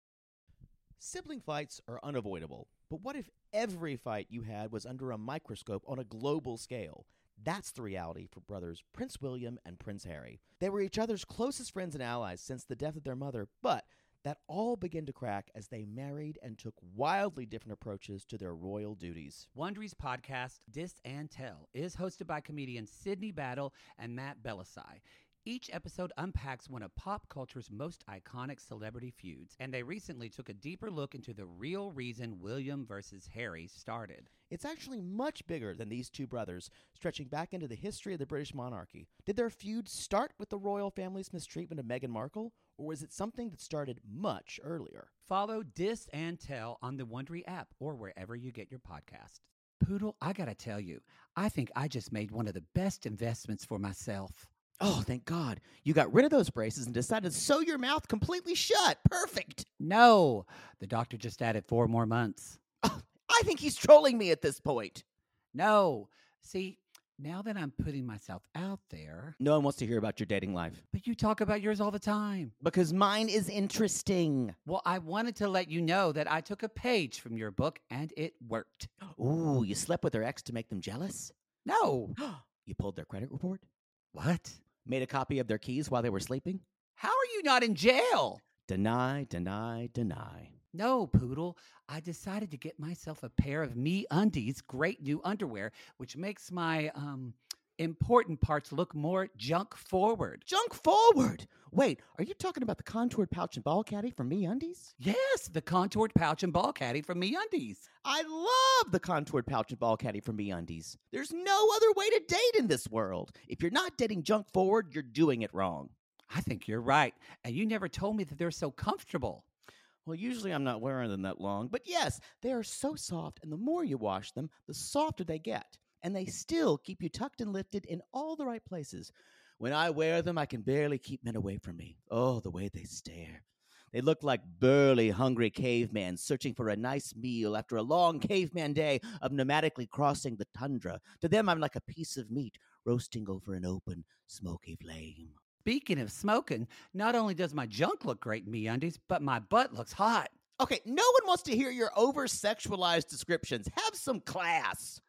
Sibling fights are unavoidable, but what if every fight you had was under a microscope on a global scale? That's the reality for brothers Prince William and Prince Harry. They were each other's closest friends and allies since the death of their mother, but that all began to crack as they married and took wildly different approaches to their royal duties. Wondery's podcast, Dis and Tell, is hosted by comedians Sydney Battle and Matt Belisai. Each episode unpacks one of pop culture's most iconic celebrity feuds, and they recently took a deeper look into the real reason William versus Harry started. It's actually much bigger than these two brothers, stretching back into the history of the British monarchy. Did their feud start with the royal family's mistreatment of Meghan Markle, or was it something that started much earlier? Follow Dis and Tell on the Wondery app or wherever you get your podcasts. Poodle, I gotta tell you, I think I just made one of the best investments for myself. Oh, thank God. You got rid of those braces and decided to sew your mouth completely shut. Perfect. No, the doctor just added four more months. Oh, I think he's trolling me at this point. No, see, now that I'm putting myself out there, No one wants to hear about your dating life. but you talk about yours all the time. Because mine is interesting. Well, I wanted to let you know that I took a page from your book and it worked. Ooh, you slept with their ex to make them jealous? No. You pulled their credit report? What? Made a copy of their keys while they were sleeping? How are you not in jail? Deny, deny, deny. No, Poodle. I decided to get myself a pair of Me Undies great new underwear, which makes my um important parts look more junk forward. Junk forward! Wait, are you talking about the contoured pouch and ball caddy from Me Undies? Yes, the contoured pouch and ball caddy from Me Undies. I love the contoured pouch and ball caddy from Me Undies. There's no other way to date in this world. If you're not dating junk forward, you're doing it wrong. I think you're right. And you never told me that they're so comfortable. Well, usually I'm not wearing them that long, but yes, they are so soft, and the more you wash them, the softer they get. And they still keep you tucked and lifted in all the right places. When I wear them, I can barely keep men away from me. Oh, the way they stare. They look like burly, hungry cavemen searching for a nice meal after a long caveman day of nomadically crossing the tundra. To them, I'm like a piece of meat roasting over an open, smoky flame. Speaking of smoking, not only does my junk look great in MeUndies, but my butt looks hot. Okay, no one wants to hear your over-sexualized descriptions. Have some class.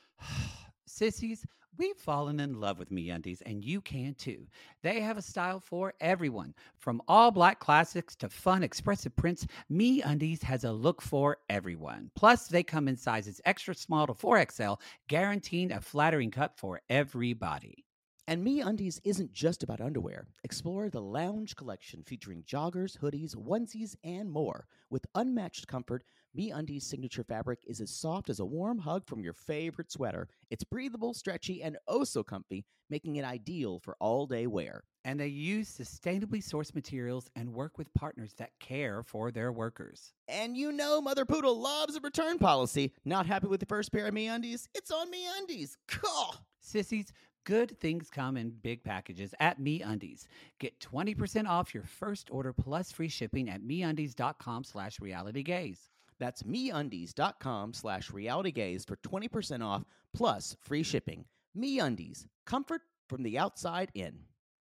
Sissies, we've fallen in love with MeUndies, and you can too. They have a style for everyone. From all black classics to fun, expressive prints, MeUndies has a look for everyone. Plus, they come in sizes extra small to four X L, guaranteeing a flattering cut for everybody. And MeUndies isn't just about underwear. Explore the Lounge collection featuring joggers, hoodies, onesies, and more. With unmatched comfort, MeUndies' signature fabric is as soft as a warm hug from your favorite sweater. It's breathable, stretchy, and oh so comfy, making it ideal for all-day wear. And they use sustainably sourced materials and work with partners that care for their workers. And you know Mother Poodle loves a return policy. Not happy with the first pair of MeUndies? It's on MeUndies. Cool. Sissies, good things come in big packages at MeUndies. Get twenty percent off your first order plus free shipping at MeUndies.com slash realitygaze. That's MeUndies.com slash realitygaze for twenty percent off plus free shipping. MeUndies, comfort from the outside in.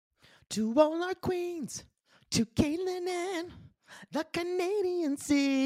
To all our queens, to Caitlin and the Canadian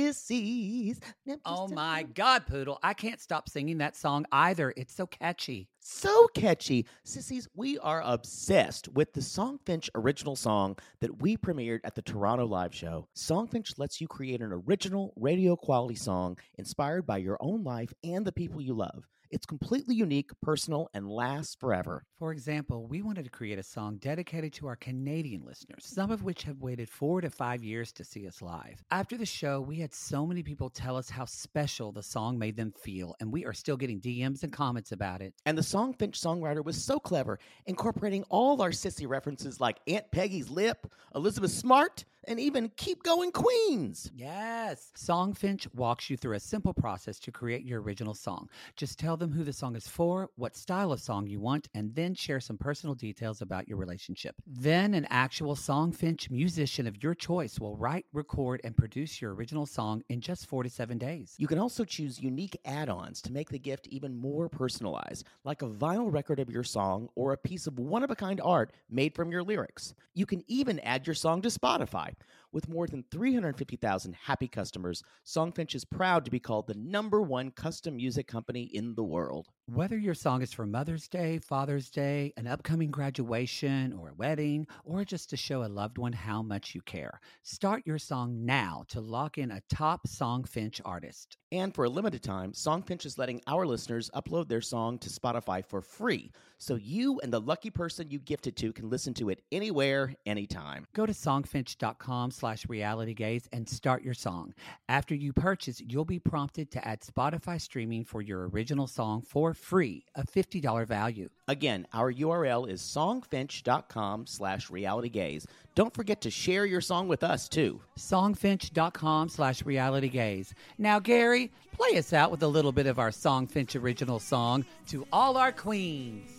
sissies. Oh my God, Poodle. I can't stop singing that song either. It's so catchy. So catchy. Sissies, we are obsessed with the Songfinch original song that we premiered at the Toronto Live Show. Songfinch lets you create an original radio quality song inspired by your own life and the people you love. It's completely unique, personal, and lasts forever. For example, we wanted to create a song dedicated to our Canadian listeners, some of which have waited four to five years to see us live. After the show, we had so many people tell us how special the song made them feel, and we are still getting D Ms and comments about it. And the Songfinch songwriter was so clever, incorporating all our sissy references like Aunt Peggy's Lip, Elizabeth Smart, and even Keep Going Queens. Yes. Songfinch walks you through a simple process to create your original song. Just tell them who the song is for, what style of song you want, and then share some personal details about your relationship. Then an actual Songfinch musician of your choice will write, record, and produce your original song in just four to seven days. You can also choose unique add-ons to make the gift even more personalized, like a vinyl record of your song or a piece of one-of-a-kind art made from your lyrics. You can even add your song to Spotify. With more than three hundred fifty thousand happy customers, Songfinch is proud to be called the number one custom music company in the world. Whether your song is for Mother's Day, Father's Day, an upcoming graduation, or a wedding, or just to show a loved one how much you care, start your song now to lock in a top Songfinch artist. And for a limited time, Songfinch is letting our listeners upload their song to Spotify for free, so you and the lucky person you gift it to can listen to it anywhere, anytime. Go to songfinch.com slash realitygaze and start your song. After you purchase, you'll be prompted to add Spotify streaming for your original song for free, a fifty dollars value. Again, our U R L is songfinch.com slash realitygaze. Don't forget to share your song with us, too. Songfinch.com slash realitygaze. Now, Gary, play us out with a little bit of our Songfinch original song, To All Our Queens.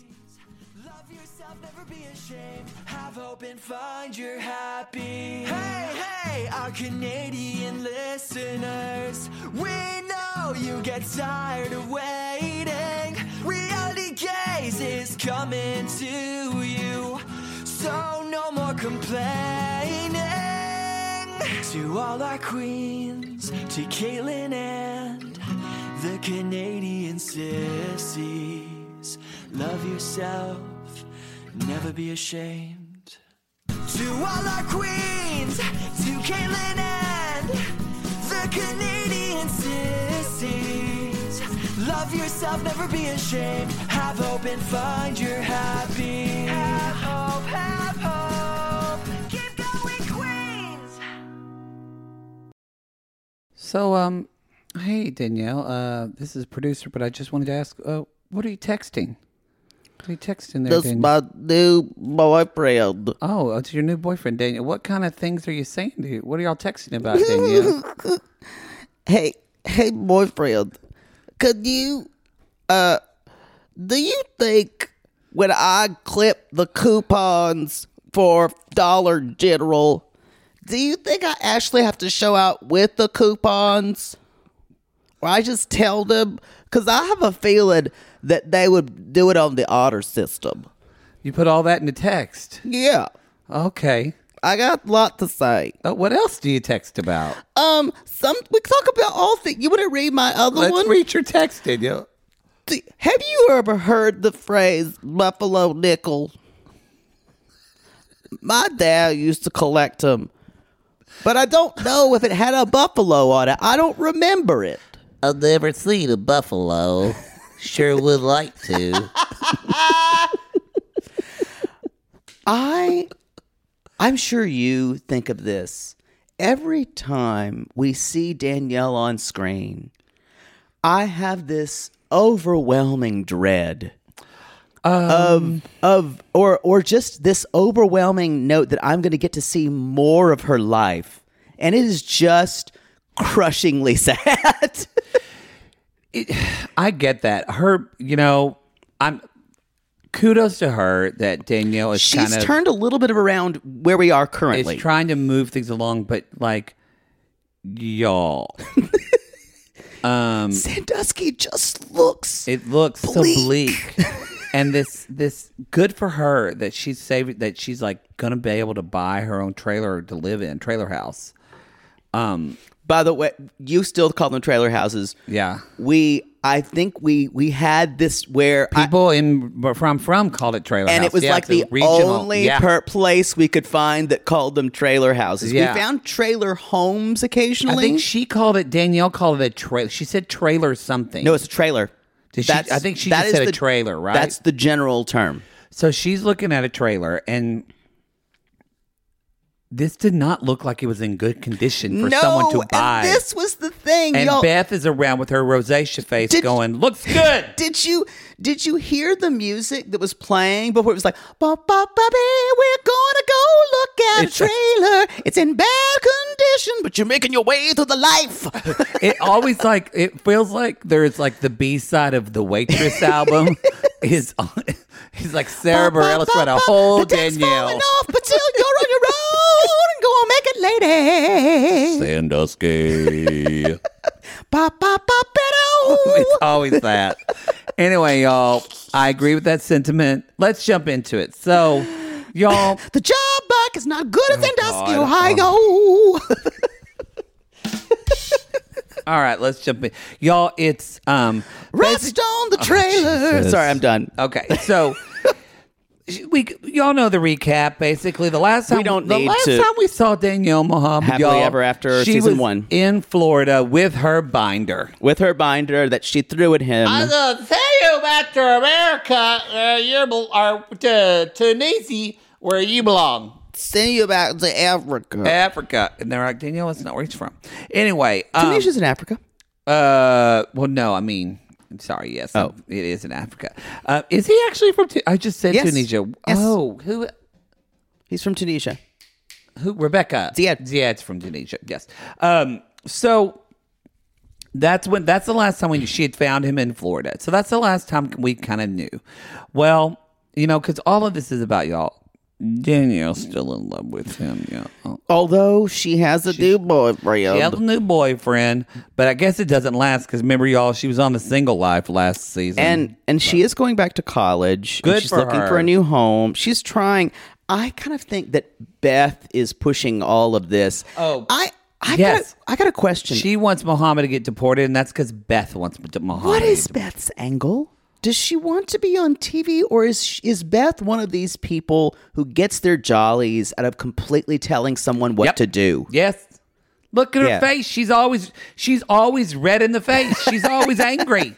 Love yourself, never be ashamed. Have hope and find your happy. Hey, hey, our Canadian listeners. We know you get tired of waiting. Reality Gaze is coming to you. So no more complaining. To all our queens, to Caitlin and the Canadian sissies. Love yourself, never be ashamed. To all our queens, to Caitlin and the Canadian sissies. Love yourself, never be ashamed. Have hope and find your happy. Have hope, have hope. Keep going, Queens. So, um, hey, Danielle, uh, this is producer, but I just wanted to ask, uh, what are you texting? What are you texting there, That's Danielle? my new boyfriend. Oh, it's your new boyfriend, Daniel. What kind of things are you saying to you? What are y'all texting about, Danielle? Hey, hey, boyfriend. Could you, uh, do you think when I clip the coupons for Dollar General, do you think I actually have to show out with the coupons? Or I just tell them? Because I have a feeling that they would do it on the honor system. You put all that into text. Yeah. Okay. I got a lot to say. Uh, what else do you text about? Um, some we talk about all things. You want to read my other Let's one? read your text, Danielle. Do- Have you ever heard the phrase buffalo nickel? My dad used to collect them, but I don't know if it had a buffalo on it. I don't remember it. I've never seen a buffalo. Sure would like to. I, I'm sure you think of this. Every time we see Danielle on screen, I have this overwhelming dread Um, of of or or just this overwhelming note that I'm going to get to see more of her life, and it is just crushingly sad. it, I get that. Her, you know, I'm. Kudos to her that Danielle is She's kind of turned a little bit around where we are currently. is trying to move things along, but like, y'all, Um, Sandusky just looks. It looks bleak. so bleak. And this this good for her that she's saving that she's like gonna be able to buy her own trailer to live in, trailer house. Um By the way, you still call them trailer houses. Yeah. We I think we we had this where people I, in where I'm from called it trailer and house. it was yeah, like the regional, only yeah. per place we could find that called them trailer houses. Yeah. We found trailer homes occasionally. I think she called it Danielle called it a trailer. She said trailer something. No, it's a trailer. Did she, I think she just said the, a trailer, right? That's the general term. So she's looking at a trailer, and this did not look like it was in good condition for no, someone to buy. And this was the thing. And Y'all, Beth is around with her rosacea face Did- going, looks good. Did you did you hear the music that was playing before? It was like, ba ba ba ba, we're gonna go look at It's a trailer. It's in bad condition, but you're making your way through the life. It always like, it feels like there's like the B-side of the Waitress album is on, he's like Sarah Bareilles trying to hold the danc's Danielle. falling off, but still you're on your own and go on, make it, lady. Sandusky. Ba ba ba ba. It's always that. Anyway, y'all, I agree with that sentiment. Let's jump into it. So, y'all, The job back is not good as Oh, Sandusky, God. Ohio. all right, let's jump in. Y'all, it's um Rest on the trailer. Jesus. Sorry, I'm done. Okay, so we y'all know the recap. Basically, the last time We don't the need last to- time we saw Danielle Muhammad, Happily y'all, Ever After she season was one. in Florida with her binder. With her binder that she threw at him. I'm gonna tell you about to America, uh, you're bel- or to Tunisia, where you belong. Send you back to Africa. Africa, and they're like, Danielle, that's not where he's from. Anyway, um, Tunisia's in Africa. Uh, well, no, I mean, I'm sorry, yes, Oh. it is in Africa. Uh, is he actually from? Tu- I just said Yes. Tunisia. Yes. Oh, who? He's from Tunisia. Who? Rebecca Ziad. Ziad's from Tunisia. Yes. Um. So that's when. That's the last time we she had found him in Florida. So that's the last time we kind of knew. Well, you know, because all of this is about y'all. Danielle's still in love with him. Yeah. Although she has a new boyfriend. She has a new boyfriend, but I guess it doesn't last because remember, y'all, she was on the Single Life last season. And and she is going back to college. Good and she's for looking her. for a new home. She's trying. I kind of think that Beth is pushing all of this. Oh, I I yes. got a, I got a question. She wants Mohammed to get deported, and that's because Beth wants Mohammed. What is to- Beth's angle? Does she want to be on T V, or is she, is Beth one of these people who gets their jollies out of completely telling someone what Yep. to do? Yes. Look at her Yeah. face. She's always she's always red in the face. She's always angry.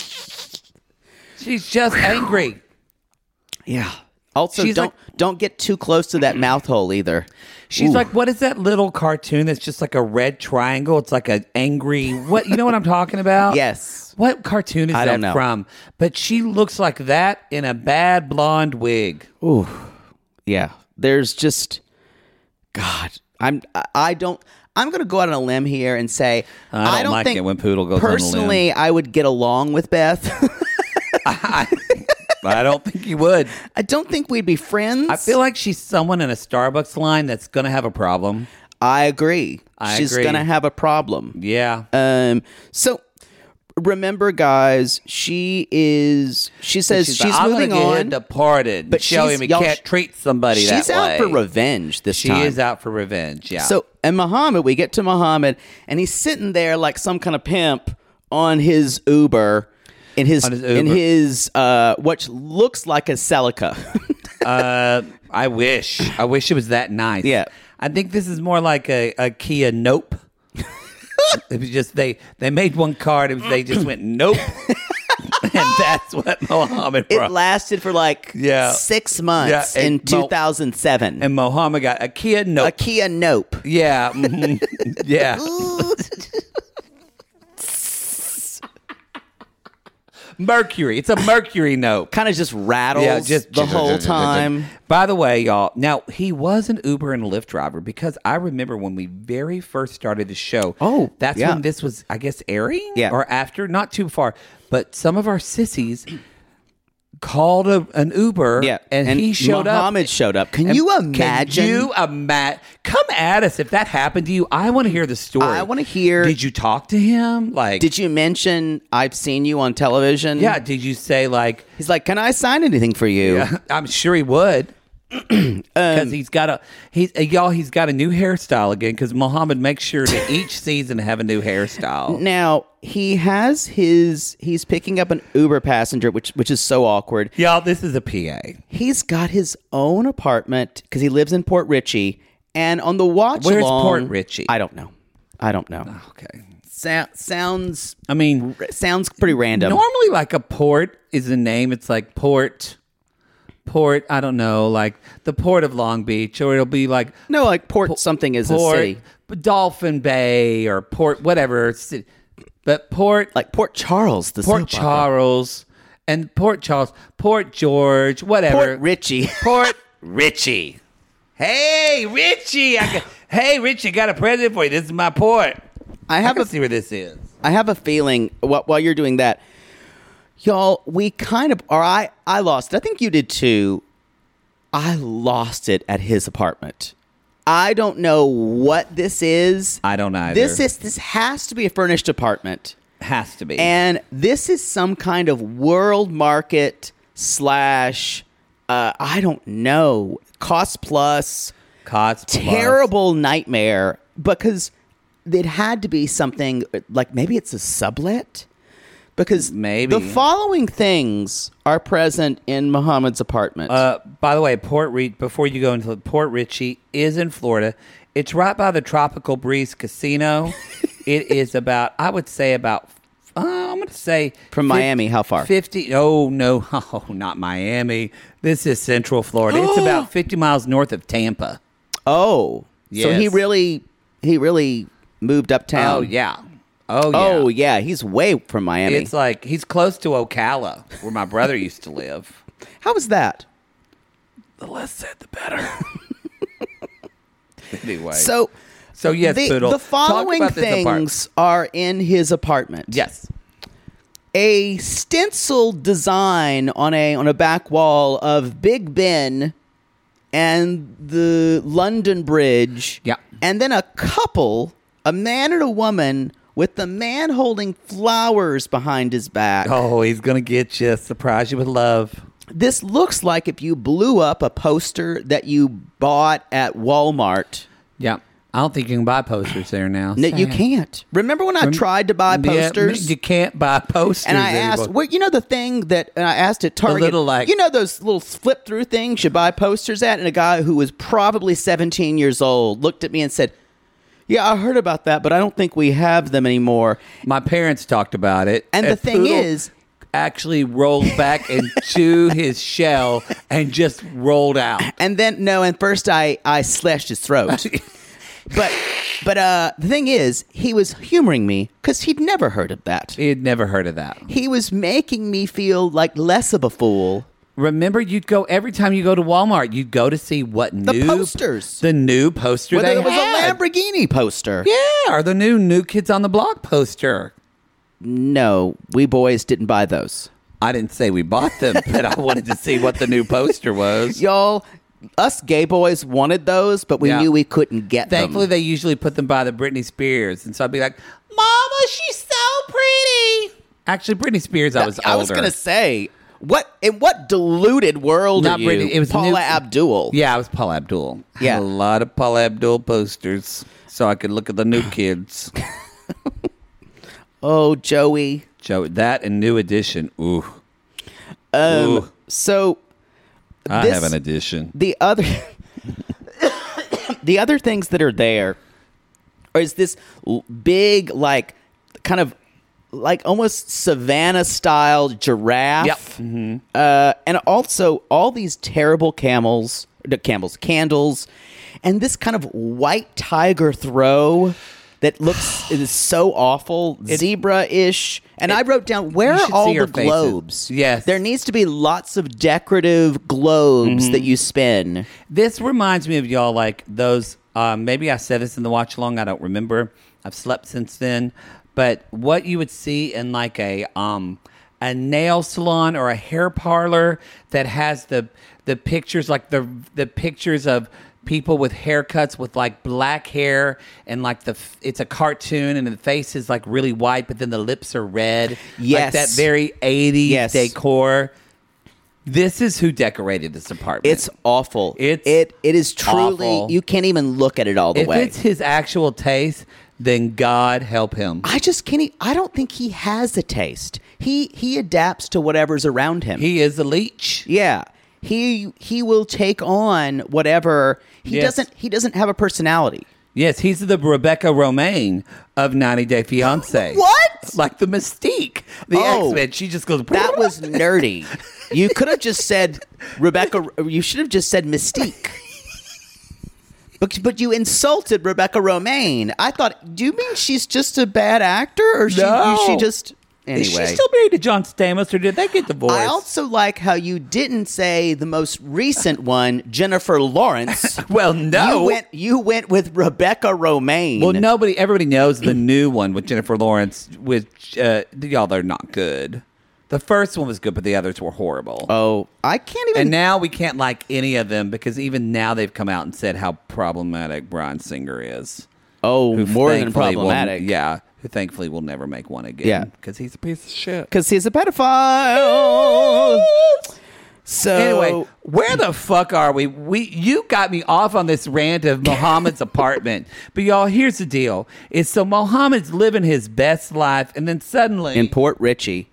She's just angry. Yeah. Also, She's don't don't get too close to that mouth hole either. She's Ooh. like, what is that little cartoon that's just like a red triangle? It's like an angry what you know what I'm talking about? Yes. What cartoon is I that don't know. from? But she looks like that in a bad blonde wig. Ooh. Yeah. There's just God. I'm I- I don't I'm going to go out on a limb here and say I don't like think it when Poodle goes on a limb. personally I would get along with Beth. I, I don't think you would. I don't think we'd be friends. I feel like she's someone in a Starbucks line that's going to have a problem. I agree. I She's agree. going to have a problem. Yeah. Um so remember guys, she is she says she's, like, I'm moving gonna get on. deported, but but show she's- him he y'all- can't treat somebody She's that out way. for revenge this She time. is out for revenge. Yeah. So, and Muhammad, we get to Muhammad, and he's sitting there like some kind of pimp on his Uber, in his, On his in Uber. his uh, what looks like a Celica. uh, I wish, I wish it was that nice. Yeah. I think this is more like a, a Kia Nope. It was just they they made one card. It was, they just went nope, and that's what Mohammed It brought. lasted for like Yeah. six months Yeah, in and Mo- two thousand seven. and Mohammed got a Kia Nope. A Kia Nope. Yeah, mhm. yeah. Mercury. It's a Mercury note. Kind of just rattles Yeah, just the whole time. By the way, y'all, now he was an Uber and Lyft driver because I remember when we very first started the show. Oh, that's yeah. when this was, I guess, airing. Yeah. or after, not too far. But some of our sissies called a, an Uber. Yeah, and, and he showed up. Muhammad showed up. Can And you imagine? Can you imagine? come at us if that happened to you. I want to hear the story. I want to hear. Did you talk to him? Like, Did you mention I've seen you on television? yeah, did you say like, He's like, can I sign anything for you? yeah, I'm sure he would. Because he's got a he's uh, y'all he's got a new hairstyle again. Because Muhammad makes sure to each season have a new hairstyle. Now he has his. He's picking up an Uber passenger, which which is so awkward. Y'all, this is a P A. He's got his own apartment because he lives in Port Richey, and on the watch Where's along, Port Richey? I don't know. I don't know. Okay. So, sounds. I mean, sounds pretty random. Normally, like a port is a name. It's like Port. Port, I don't know, like the Port of Long Beach, or it'll be like no, like Port po- something is Port, a city, Dolphin Bay or Port, whatever. But Port, like Port Charles, the Port Charles, and Port Charles, Port George, whatever. Port Richey, Port Richey. Hey, Richie! I got, hey, Richie, got a present for you. This is my port. I have I a see where this is. I have a feeling while, while you're doing that. Y'all, we kind of, or I, I lost it. I think you did too. I lost it at his apartment. I don't know what this is. I don't either. This is this has to be a furnished apartment. Has to be. And this is some kind of world market slash, uh, I don't know, cost plus, cost plus. Terrible nightmare because it had to be something like maybe it's a sublet. Because maybe the following things are present in Muhammad's apartment. Uh, by the way, Port Re- before you go into Port Richey is in Florida. It's right by the Tropical Breeze Casino. It is about, I would say about, uh, I'm going to say from fifty, Miami. How far? Fifty. Oh no, oh not Miami. This is Central Florida. It's about fifty miles north of Tampa. Oh, yes. So he really, he really moved uptown. Oh yeah. Oh, yeah. Oh, yeah. He's way from Miami. It's like he's close to Ocala, where my brother used to live. How was that? The less said, the better. Anyway. So, so yes, the, Poodle. the following things are in his apartment. Yes. A stencil design on a on a back wall of Big Ben and the London Bridge. Yeah. And then a couple, a man and a woman, with the man holding flowers behind his back. Oh, he's going to get you, surprise you with love. This looks like if you blew up a poster that you bought at Walmart. Yeah. I don't think you can buy posters there now. No, you can't. Remember when I Rem- tried to buy posters? Yeah, you can't buy posters And I anymore. asked, well, you know the thing that and I asked at Target, little, like- you know those little flip through things you buy posters at? And a guy who was probably seventeen years old looked at me and said, yeah, I heard about that, but I don't think we have them anymore. My parents talked about it. And the thing Poodle is, actually rolled back into his shell and just rolled out. And then, no, and first I, I slashed his throat. but but uh, the thing is, he was humoring me because he'd never heard of that. He had never heard of that. He was making me feel like less of a fool. Remember, you'd go every time you go to Walmart, you'd go to see what The new posters. the new poster Whether they it was had. a Lamborghini poster. Yeah, or the new New Kids on the Block poster. No, we boys didn't buy those. I didn't say we bought them, but I wanted to see what the new poster was. Y'all, us gay boys wanted those, but we Yeah. knew we couldn't get Thankfully, them. they usually put them by the Britney Spears, and so I'd be like, "Mama, she's so pretty." Actually, Britney Spears, I was older. I was going to say, what in what deluded world Not are you? Britney, it was Paula new- Abdul. Yeah, I was Paula Abdul. I Yeah. had a lot of Paula Abdul posters, so I could look at the new kids. Oh, Joey. Joe, that and New Edition. Ooh, Um, Ooh. So I this- have an edition. The other, the other things that are there is this l- big, like, kind of like almost savannah style giraffe. Yep. Mm-hmm. Uh, and also all these terrible camels, the camels, candles, and this kind of white tiger throw that looks it is so awful, zebra-ish. And it- I wrote down, where you are should all see the her faces. globes? Yes. There needs to be lots of decorative globes that you spin. This reminds me of y'all like those. Um, maybe I said this in the watch along. I don't remember. I've slept since then. But what you would see in like a um a nail salon or a hair parlor that has the the pictures like the the pictures of people with haircuts with like black hair and like the it's a cartoon and the face is like really white but then the lips are red. Yes. Like that very eighties Yes. decor. This is who decorated this apartment. It's awful. It's it it is truly awful. you can't even look at it all the if way. it's his actual taste, then God help him. I just can't. e- I don't think he has a taste. He he adapts to whatever's around him. He is a leech. yeah. He he will take on whatever. He Yes. doesn't. He doesn't have a personality. Yes, he's the Rebecca Romaine of ninety Day Fiancé. What? Like the Mystique, the Oh. X-Men. She just goes. That was nerdy. You could have just said Rebecca. You should have just said Mystique. But, but you insulted Rebecca Romaine. I thought, do you mean she's just a bad actor, or she No. she just anyway? Is she still married to John Stamos, or did they get divorced? I also like how you didn't say the most recent one, Jennifer Lawrence. well, no. You went you went with Rebecca Romaine. well, nobody. Everybody knows the new one with Jennifer Lawrence. With uh, y'all, they're not good. The first one was good, but the others were horrible. Oh, I can't even. And now we can't like any of them because even now they've come out and said how problematic Bryan Singer is. oh, Who more than thankfully will- problematic. yeah, who thankfully will never make one again. Yeah. because he's a piece of shit. Because he's a pedophile. So Anyway, where the fuck are we? We you got me off on this rant of Mohammed's apartment, but y'all, here's the deal: is so Mohammed's living his best life, and then suddenly in Port Richey,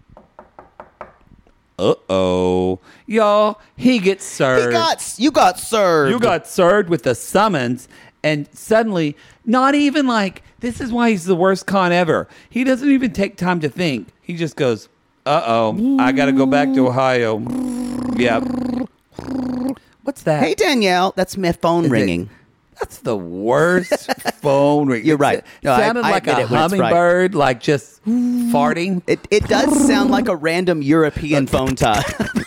uh oh, y'all, he gets served. he got you got served. You got served with a summons, and suddenly, not even like, this is why he's the worst con ever. He doesn't even take time to think. He just goes, uh-oh, I got to go back to Ohio. Yep. What's that? Hey Danielle, that's my phone Is it- ringing. That's the worst phone ring. You're right. It No, I- sounded I like admit a it when it's right. hummingbird, like just farting. It it does sound like a random European phone tie.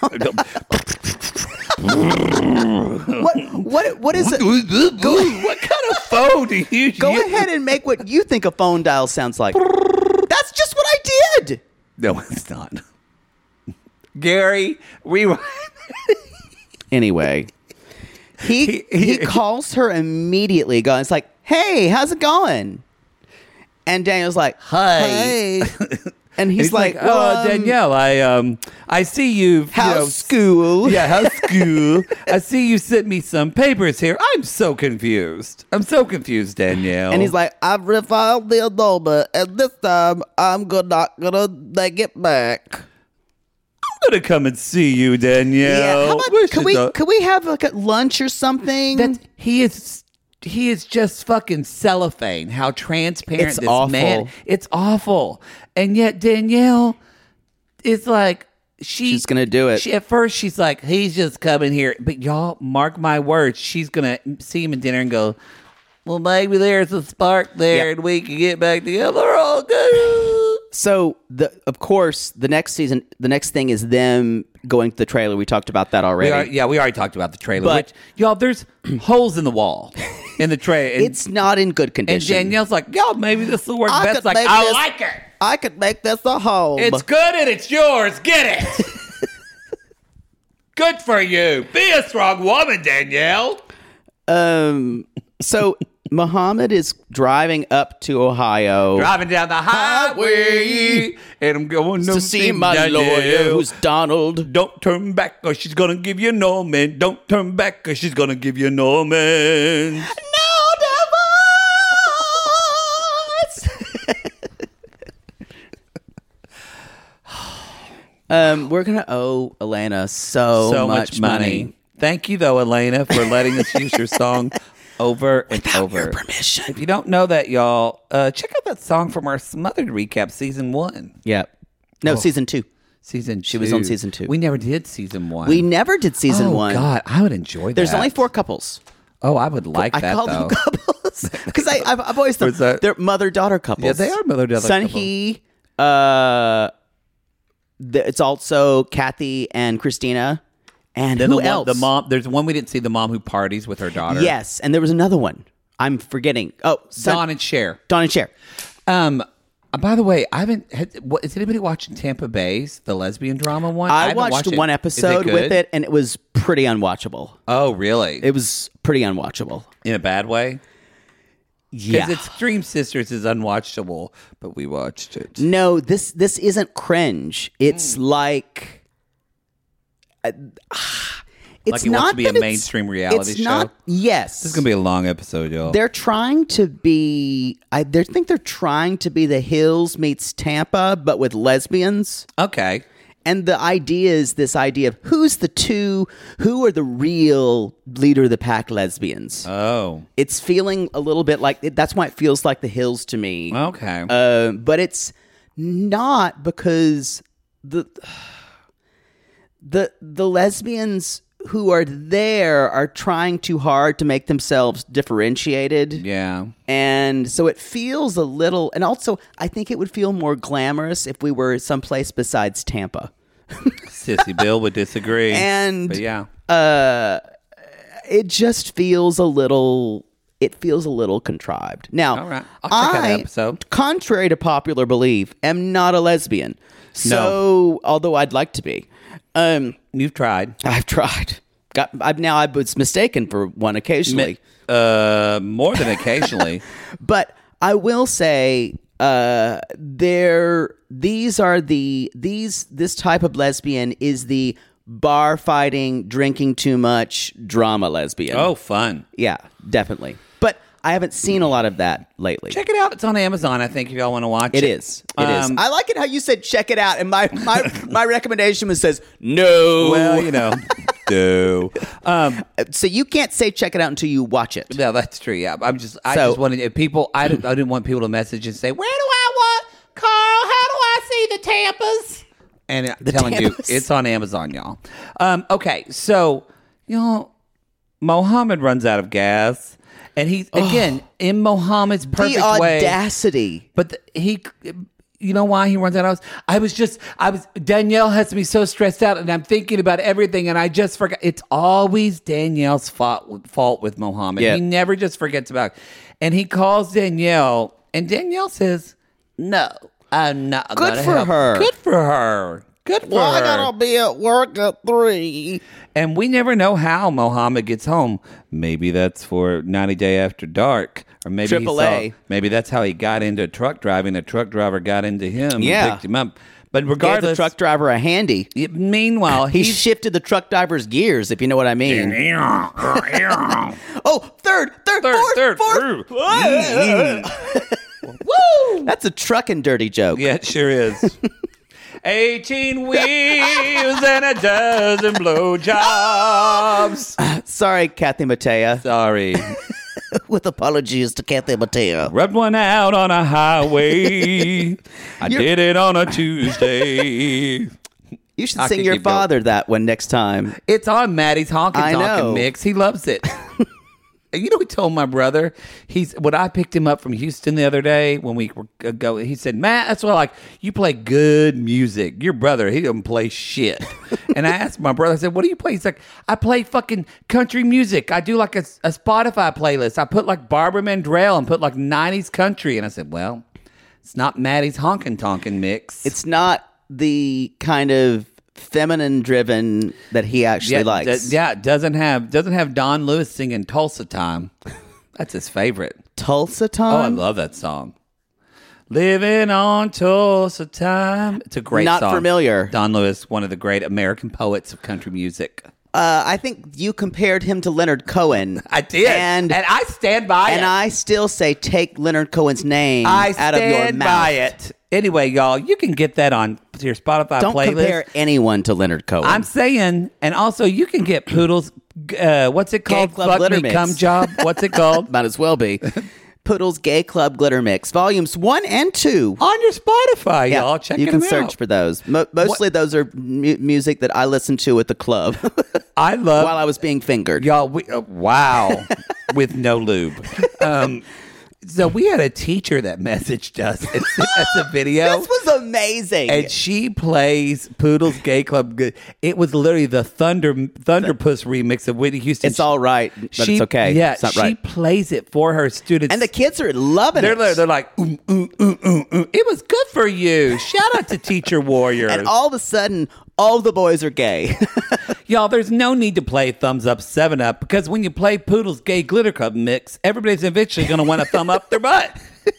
what what what is it? What kind of phone do you use? Go ahead and make what you think a phone dial sounds like. That's just what I did. No, it's not. Gary, rewind. Anyway, he He- he, he- calls her immediately. Going, it's like, hey, how's it going? And Daniel's like, Hi. hey. And he's, He's like, like, oh, um, Danielle, I um, I see you've you how's know, school? Yeah, how's school? I see you sent me some papers here. I'm so confused. I'm so confused, Danielle. And he's like, I've refiled the annulment, and this time I'm gonna, not gonna take it back. I'm gonna come and see you, Danielle. Yeah, how about, Wish could it we don't- could we have like a lunch or something? That he is. He is just fucking cellophane. How transparent It's this awful. man. It's awful. And yet Danielle is like, she, She's gonna do it. She, at first, she's like, he's just coming here. But y'all, mark my words, she's gonna see him at dinner and go, well, maybe there's a spark there, Yep. and we can get back together. All good. So the of course the next season, the next thing is them going to the trailer. We talked about that already. We are, yeah, we already talked about the trailer. But- which, y'all, there's holes in the wall in the trailer. And, It's not in good and condition. Danielle's like, y'all, maybe this will work I best. could Like, make I this- like it. I could make this a home. It's good and it's yours. Get it. Good for you. Be a strong woman, Danielle. um. So Muhammad is driving up to Ohio Driving down the highway, and I'm going to see my lawyer, who's Donald. Don't turn back, or she's gonna give you Norman. Don't turn back, or she's gonna give you Norman. Um, we're gonna owe Elena so, so much, money. Thank you, though, Elena, for letting us use your song over and Without over. your permission. If you don't know that, y'all, uh, check out that song from our Smothered recap, season one. Yeah. No, season two. Season two. She was on season two. We never did season one. We never did season oh, one. God, I would enjoy that. There's only four couples. Oh, I would like I that, call though. them couples because I've, I've always thought What's that? they're mother-daughter couples. Yeah, they are mother-daughter Sun couples. Hee, uh, the, it's also Kathy and Christina. And Then who the one- else? the mom. There's one we didn't see. The mom who parties with her daughter. Yes, and there was another one. I'm forgetting. Oh, Sun, Dawn and Cher. Dawn and Cher. Um, Uh, by the way, I haven't. Had, what, is anybody watching Tampa Bay's the lesbian drama one? I, haven't watched watched it. one Is episode it with good? it, and it was pretty unwatchable. Oh, really? It was pretty unwatchable. In a bad way? Yeah. Because Extreme Sisters is unwatchable, but we watched it. No, this this isn't cringe. It's like. Uh, it's Like it not wants to be a that it's- mainstream reality it's show? Not, yes. This is going to be a long episode, y'all. They're trying to be. I they think they're trying to be The Hills meets Tampa, but with lesbians. Okay. And the idea is this idea of who's the two, who are the real leader of the pack lesbians. Oh. It's feeling a little bit like that's why it feels like The Hills to me. Okay. Uh, but it's not because the the the lesbians who are there are trying too hard to make themselves differentiated. Yeah. And so it feels a little, and also I think it would feel more glamorous if we were someplace besides Tampa. Sissy Bill would disagree. And but yeah. uh, it just feels a little, it feels a little contrived. Now, All right. I'll check out I, that episode. contrary to popular belief, am not a lesbian. So, although I'd like to be. Um, You've tried. I've tried. Got I've, now I was mistaken for one occasionally. Uh, more than occasionally. But I will say, uh, there. These are the these. This type of lesbian is the bar fighting, drinking too much, drama lesbian. Oh, fun. Yeah, definitely. But I haven't seen a lot of that lately. Check it out. It's on Amazon, I think, if y'all want to watch it. It is. It is. Um, I like it how you said check it out, and my my, my recommendation was says no. Well, you know, do. Um, so you can't say check it out until you watch it. no, that's true. Yeah, I'm just. I So- just wanted if people. I didn't. I didn't want people to message and say, "Where do I want Carl? How do I see the Tampas?" And I'm telling you, Tampas. it's on Amazon, y'all. Um, okay, so y'all, Mohammed runs out of gas, and he's again in Mohammed's perfect the way. audacity. But the, he, you know why he runs out of house? I was just, I was, Danielle has me so stressed out and I'm thinking about everything and I just forgot. It's always Danielle's fault, fault with Mohammed. Yeah. He never just forgets about it. And he calls Danielle and Danielle says, no, I'm not Good gonna for help." her. Good for her. Good for Well, I her. gotta be at work at three. And we never know how Mohammed gets home. Maybe that's for ninety Day After Dark. Or maybe he Triple saw, A. maybe that's how he got into truck driving. A truck driver got into him Yeah. and picked him up. But Gave the regardless, truck driver a handy. y- meanwhile, He he's shifted the truck driver's gears, if you know what I mean. Oh, third, third, Third, fourth, third, fourth. third. Woo! That's a trucking dirty joke. yeah, it sure is. Eighteen wheels and a dozen blowjobs. Sorry, Kathy Mattea. Sorry, With apologies to Kathy Mattea. rubbed one out on a highway. I did it on a Tuesday. You should I sing could your keep going. father that one next time. It's on Maddie's honkin' I know. tonkin' mix. He loves it. You know, he told my brother, he's when I picked him up from Houston the other day when we were g- go. He said, "Matt, that's what I like. You play good music. Your brother, he doesn't play shit." And I asked my brother, I said, "What do you play?" He's like, "I play fucking country music. I do like a, a Spotify playlist. I put like Barbara Mandrell and put like nineties country." And I said, "Well, it's not Maddie's honkin' tonkin' mix. It's not the kind of feminine driven that he actually yeah, likes. d- yeah, it doesn't have doesn't have Don Lewis singing Tulsa Time. That's his favorite. Tulsa Oh, I time? love that song. Living on Tulsa Time. It's a great Not song. familiar. Don Lewis, one of the great American poets of country music. Uh, I think you compared him to Leonard Cohen. I did. And, and I stand by and it. I still say take Leonard Cohen's name I out of your stand mouth. by it. Anyway, y'all, you can get that on your Spotify Don't playlist. compare anyone to Leonard Cohen. I'm saying, and also you can get Poodle's, uh, what's it Gay called? Club Fuck Glitter Me Mix. Cum Job. What's it called? Might as well be. Poodle's Gay Club Glitter Mix, volumes one and two. On your Spotify, y'all. Check you it can out. search for those. Mo- mostly those are mu- music that I listened to at the club I love while I was being fingered. y'all. We, uh, wow, with no lube. Um, So we had a teacher that messaged us and sent us a video. This was amazing. And she plays Poodle's Gay Club. Good. It was literally the Thunder Thunderpuss remix of Whitney Houston. It's all right, but she, it's okay. Yeah, it's not she right. plays it for her students. And the kids are loving they're, it. They're, they're like, ooh, ooh, ooh, ooh, ooh. It was good for you. Shout out to Teacher Warriors. And all of a sudden, all the boys are gay. Y'all, there's no need to play Thumbs Up seven Up because when you play Poodle's Gay Glitter Cup mix, everybody's eventually going to want to thumb up their butt.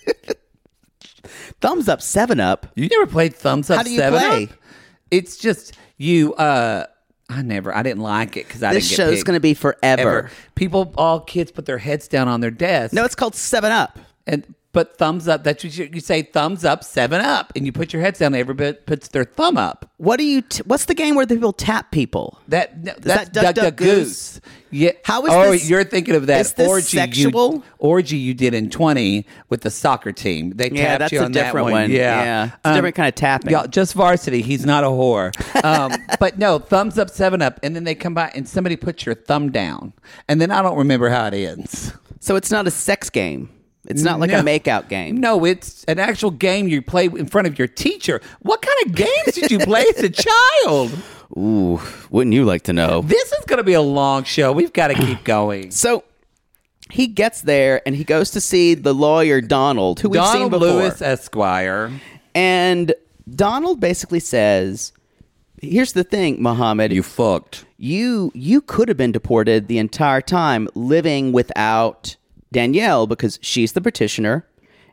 Thumbs Up seven Up? You never played Thumbs Up How do you seven play? Up? It's just you. Uh, I never. I didn't like it because I This didn't get show's picked. going to be forever. Ever. People, all kids, put their heads down on their desk. No, it's called seven Up. And but thumbs up. That's what you, you say. Thumbs up, seven up, and you put your heads down. Everybody puts their thumb up. What do you? T- what's the game where the people tap people? That no, that that's Duck, Duck, Duck, Duck Goose. Yeah. How is oh, this- you're thinking of that is this orgy sexual? You, orgy you did in twenty with the soccer team. They Yeah, tapped that's you a on that different one. one. Yeah, Yeah. It's a different kind of tapping. Y'all, just varsity. He's not a whore. Um, but no, thumbs up, seven up, and then they come by and somebody puts your thumb down, and then I don't remember how it ends. So it's not a sex game. It's not like No. a makeout game. No, it's an actual game you play in front of your teacher. What kind of games did you play as a child? Ooh, wouldn't you like to know? This is going to be a long show. We've got to keep going. So he gets there and he goes to see the lawyer Donald, who we've seen Donald before. Lewis Esquire. And Donald basically says, here's the thing, Muhammad. You fucked. You you could have been deported the entire time living without Danielle because she's the petitioner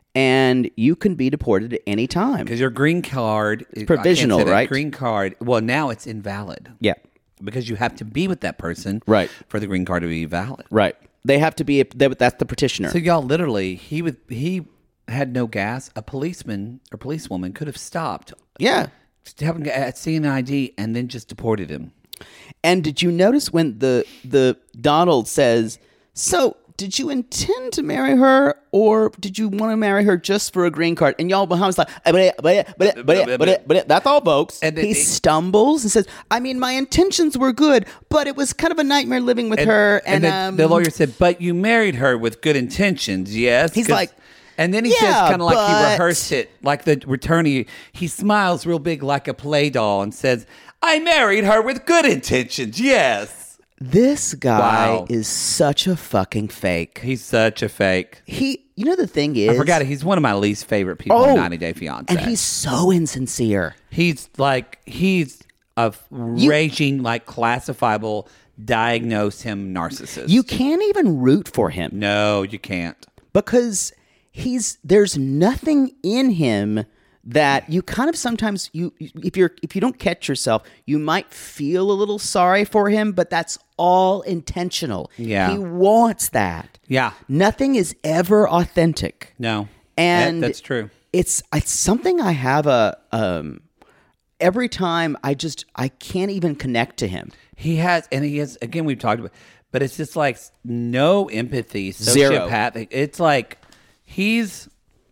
and you can be deported at any time. Because your green card is provisional, I can't say that. right? Green card. Well, now it's invalid. Yeah. Because you have to be with that person Right. for the green card to be valid. Right. They have to be, a, they, that's the petitioner. So y'all literally, he would he had no gas. A policeman or policewoman could have stopped. Yeah. Having seen an I D and then just deported him. And did you notice when the the Donald says, so did you intend to marry her or did you want to marry her just for a green card? And y'all Muhammad's like, but it, but it, but it, but it, but it, but it, that's all, folks. And he it- stumbles and says, I mean, my intentions were good, but it was kind of a nightmare living with And, her. And, and the, um, the lawyer said, but you married her with good intentions, yes? He's 'Cause- like, and then he says, "Yeah, kind of like he but-" rehearsed it, like the returnee. He smiles real big like a play doll and says, I married her with good intentions, yes. This guy Wow. is such a fucking fake. He's such a fake. He, you know, the thing is, I forgot it. He's one of my least favorite people Oh, in ninety Day Fiance. and he's so insincere. He's like, he's a raging, like classifiable, diagnose him narcissist. You can't even root for him. No, you can't. Because he's there's nothing in him that you kind of sometimes you if you're if you don't catch yourself, you might feel a little sorry for him, but that's all intentional. Yeah. He wants that. Yeah. Nothing is ever authentic. No. And That- that's true. It's it's something I have a um every time I just I can't even connect to him. He has, and he has, again, we've talked about, but it's just like no empathy, Zero. sociopathic. It's like he's,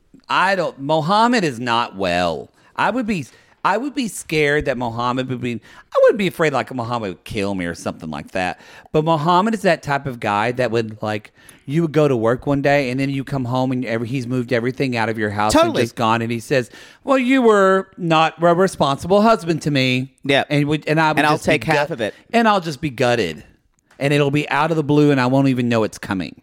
I don't, Mohammed is not well. I would be, I would be scared that Mohammed would be, I wouldn't be afraid like Mohammed would kill me or something like that. But Mohammed is that type of guy that would like, you would go to work one day and then you come home and every, he's moved everything out of your house Totally. and just gone. And he says, well, you were not a responsible husband to me. Yeah. And, would, and I would And I'll just be take half gut- of it. and I'll just be gutted. And it'll be out of the blue and I won't even know it's coming.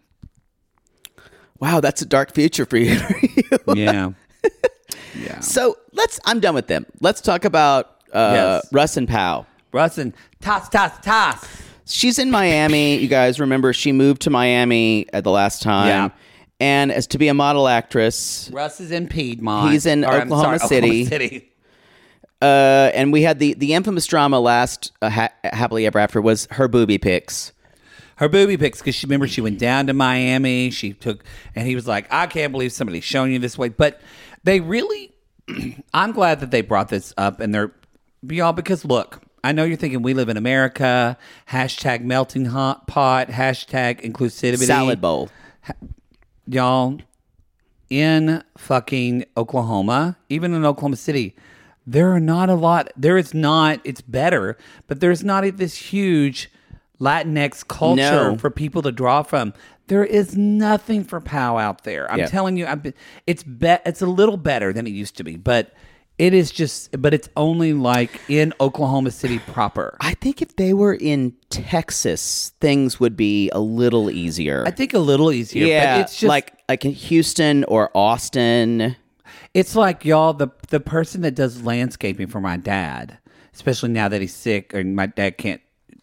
Wow, that's a dark future for you. Yeah. Yeah. So let's. I'm done with them. Let's talk about uh, Yes. Russ and Pow. Russ and toss, toss, toss. She's in Miami. You guys remember she moved to Miami at the last time. Yeah. And as to be a model actress, Russ is in Piedmont. He's in Or, I'm Oklahoma sorry, City. Oklahoma City. uh, and we had the the infamous drama last uh, ha- happily ever after was her booby pics. Her booby pics, because she remember she went down to Miami. She took, and he was like, I can't believe somebody's showing you this way. But they really, I'm glad that they brought this up, and they're, y'all, because look, I know you're thinking we live in America, hashtag melting hot pot, hashtag inclusivity. Salad bowl. Y'all, in fucking Oklahoma, even in Oklahoma City, there are not a lot, there is not, it's better, but there's not this huge Latinx culture No. for people to draw from. There is nothing for P O W out there. I'm Yeah. telling you, I've been, it's be, it's a little better than it used to be, but it is just. But it's only like in Oklahoma City proper. I think if they were in Texas, things would be a little easier. I think a little easier. yeah, but it's just like like in Houston or Austin. It's like y'all the the person that does landscaping for my dad, especially now that he's sick or my dad can't.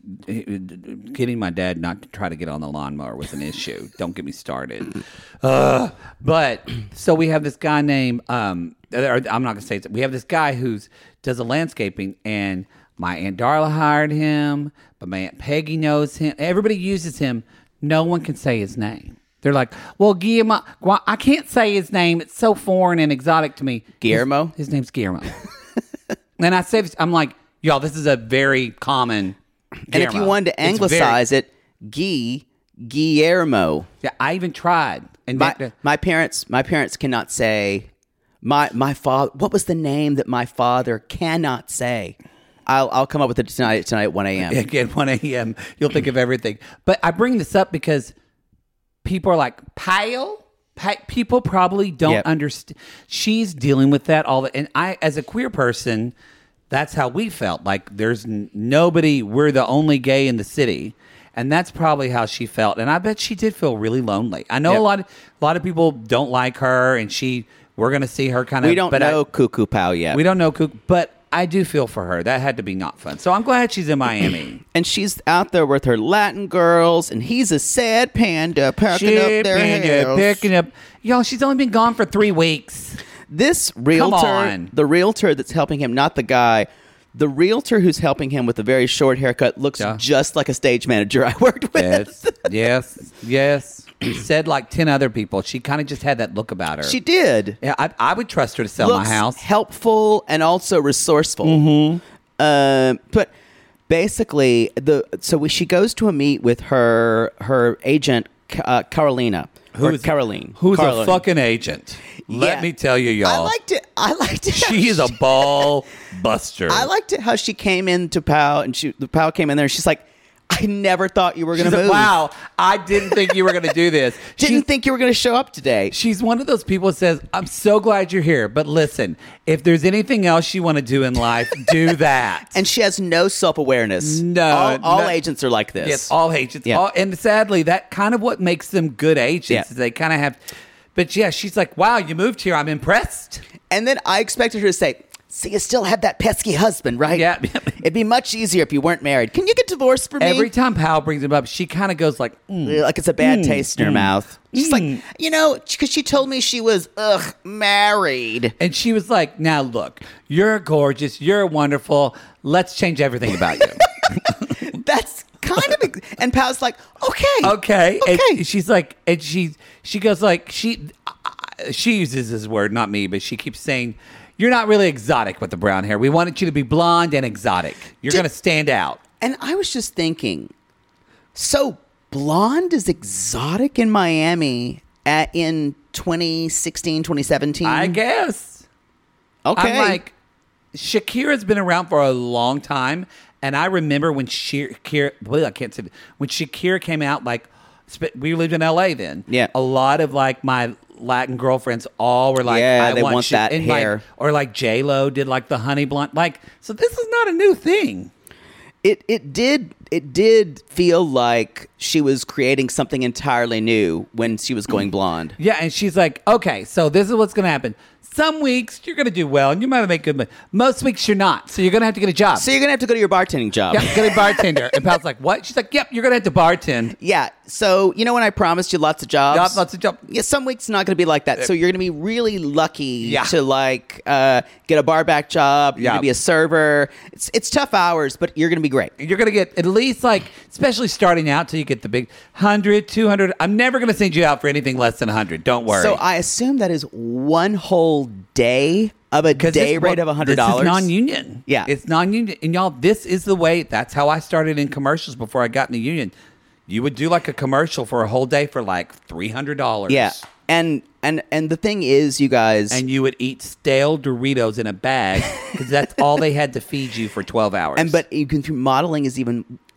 Getting my dad not to try to get on the lawnmower was an issue. Don't get me started. Uh, but so we have this guy named um, or I'm not gonna say it. We have this guy who's does the landscaping, and my Aunt Darla hired him, but my Aunt Peggy knows him. Everybody uses him. No one can say his name. They're like, well, Guillermo, well, I can't say his name. It's so foreign and exotic to me. Guillermo? His, his name's Guillermo. And I say this, I'm like, y'all, this is a very common Guillermo. And if you wanted to It's anglicize very- it, Guy Guillermo. Yeah, I even tried. And My, that- my parents, my parents cannot say my my father. What was the name that my father cannot say? I'll I'll come up with it tonight tonight at one a.m. Again, one a.m. You'll think of everything. But I bring this up because people are like, pale? Pa- people probably don't Yep. understand. She's dealing with that all the, and I, as a queer person, that's how we felt. Like there's n- nobody, we're the only gay in the city. And that's probably how she felt. And I bet she did feel really lonely. I know Yep. a lot of a lot of people don't like her, and she we're gonna see her kind of We don't but know I, Cuckoo Pow yet. we don't know Cook, but I do feel for her. That had to be not fun. So I'm glad she's in Miami. And she's out there with her Latin girls, and he's a sad panda packing She up their picking up, house. picking up. Y'all, she's only been gone for three weeks. This realtor, on. the realtor that's helping him, not the guy, the realtor who's helping him with a very short haircut looks Yeah. just like a stage manager I worked with. Yes, yes, yes. Said like ten other people. She kind of just had that look about her. She did. Yeah, I, I would trust her to sell Looks my house. helpful and also resourceful. Mm-hmm. Uh, but basically, the so we, she goes to a meet with her her agent uh, Carolina. Who's or Caroline? Who's Caroline. a fucking agent? Let Yeah. me tell you, y'all. I liked it. I liked it. She is a ball buster. I liked it how she came into P O W and she the P O W came in there and she's like, I never thought you were going She's to like, move. wow, I didn't think you were going to do this. Didn't She's- think you were going to show up today. She's one of those people that says, I'm so glad you're here, but listen, if there's anything else you want to do in life, do that. And she has no self-awareness. No, all, all no. agents are like this. Yes, all agents. Yeah. All, and sadly, that kind of what makes them good agents Yeah. is they kind of have. But yeah, she's like, wow, you moved here. I'm impressed. And then I expected her to say, so you still have that pesky husband, right? Yeah. It'd be much easier if you weren't married. Can you get divorced for me? Every time Powell brings him up, she kind of goes like, mm. Like it's a bad taste in her mouth. She's like, you know, because she told me she was, ugh, married. And she was like, now look, you're gorgeous. You're wonderful. Let's change everything about you. That's kind of, ex- and Powell's like, okay. Okay. Okay. And she's like, and she she goes like, she uh, she uses this word, not me, but she keeps saying, you're not really exotic with the brown hair. We wanted you to be blonde and exotic. You're Did- going to stand out. And I was just thinking, so blonde is exotic in Miami at, in twenty sixteen, twenty seventeen? I guess. Okay. I'm like, Shakira's been around for a long time. And I remember when Shakira, well, I can't say, when Shakira came out, like, sp- we lived in L A then. Yeah. A lot of like my Latin girlfriends all were like, Yeah, I they want, want Sha- that and like- hair. or like J Lo did like the honey blonde. Like, so this is not a new thing. It it did it did feel like she was creating something entirely new when she was going blonde. Yeah, and she's like, okay, so this is what's going to happen. Some weeks you're going to do well and you might make good money. Most weeks you're not. So you're going to have to get a job. So you're gonna have to go to your bartending job. Yeah, get a bartender. And Pal's like, what? She's like, yep, you're going to have to bartend. Yeah. So you know when I promised you lots of jobs? Yup, lots of jobs. Yeah, some weeks not going to be like that. So you're going to be really lucky Yeah. to like uh, get a bar back job. You're Yeah. going to be a server. It's it's tough hours, but you're going to be great. You're going to get at least like, especially starting out till you get the big one hundred, two hundred. I'm never going to send you out for anything less than one hundred. Don't worry. So I assume that is one whole day of a 'Cause day this- rate of well, one hundred dollars. This is non-union. Yeah. It's non-union. And y'all, this is the way, that's how I started in commercials before I got in the union. You would do like a commercial for a whole day for like three hundred dollars. Yeah. And and and the thing is, you guys, And you would eat stale Doritos in a bag because that's all they had to feed you for twelve hours. and but you can modeling is even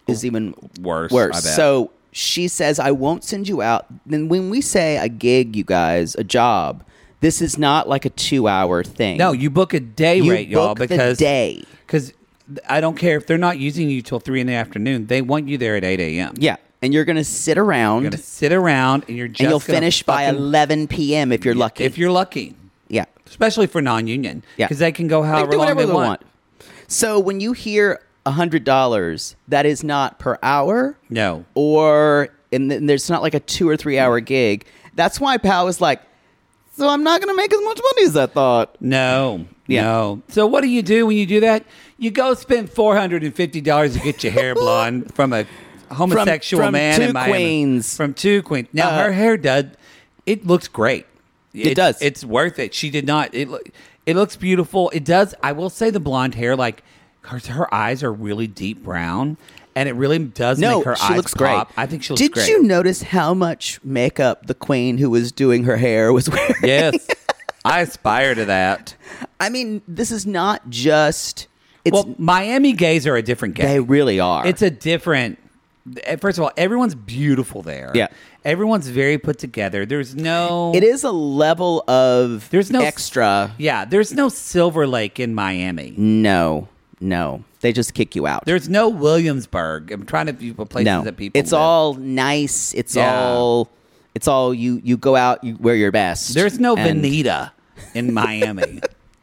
is even worse. Worse. I bet. So she says, I won't send you out. Then when we say a gig, you guys, a job, this is not like a two-hour thing. No, you book a day You rate, y'all, book the because day. Because I don't care if they're not using you till three in the afternoon. They want you there at eight a.m. Yeah, and you're going to sit around. You're going to sit around, and you're just and you'll gonna finish by fucking- eleven p.m. if you're lucky. If you're lucky. Yeah. Especially for non-union. Yeah. Because they can go They however do long whatever they, they want. want. So when you hear one hundred dollars, that is not per hour. No. Or, and then there's not like a two or three hour gig. That's why Pal was like, so I'm not going to make as much money as I thought. No. Yeah. No. So what do you do when you do that? You go spend four hundred fifty dollars to get your hair blonde from a homosexual from man two in Miami. queens. From two queens. Now, Uh, her hair does, it looks great. It It's- does. It's worth it. She did not. It, lo- it looks beautiful. It does. I will say the blonde hair, like, her, her eyes are really deep brown. And it really does No, make her she eyes looks pop. great. I think she looks Did great. you notice how much makeup the queen who was doing her hair was wearing? Yes. I aspire to that. I mean, this is not just. It's, Well, Miami gays are a different gay. they really are. It's a different. First of all, everyone's beautiful there. Yeah. Everyone's very put together. There's no. It is a level of There's no extra. Yeah. There's no Silver Lake in Miami. No, no. They just kick you out. There's no Williamsburg. I'm trying to think of places no, that people. it's live. all nice. It's Yeah. all. It's all you. You go out. You wear your best. There's no And Veneta in Miami.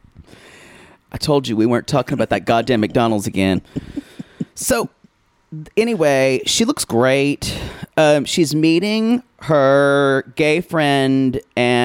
I told you we weren't talking about that goddamn McDonald's again. So, anyway, she looks great. Um, she's meeting her gay friend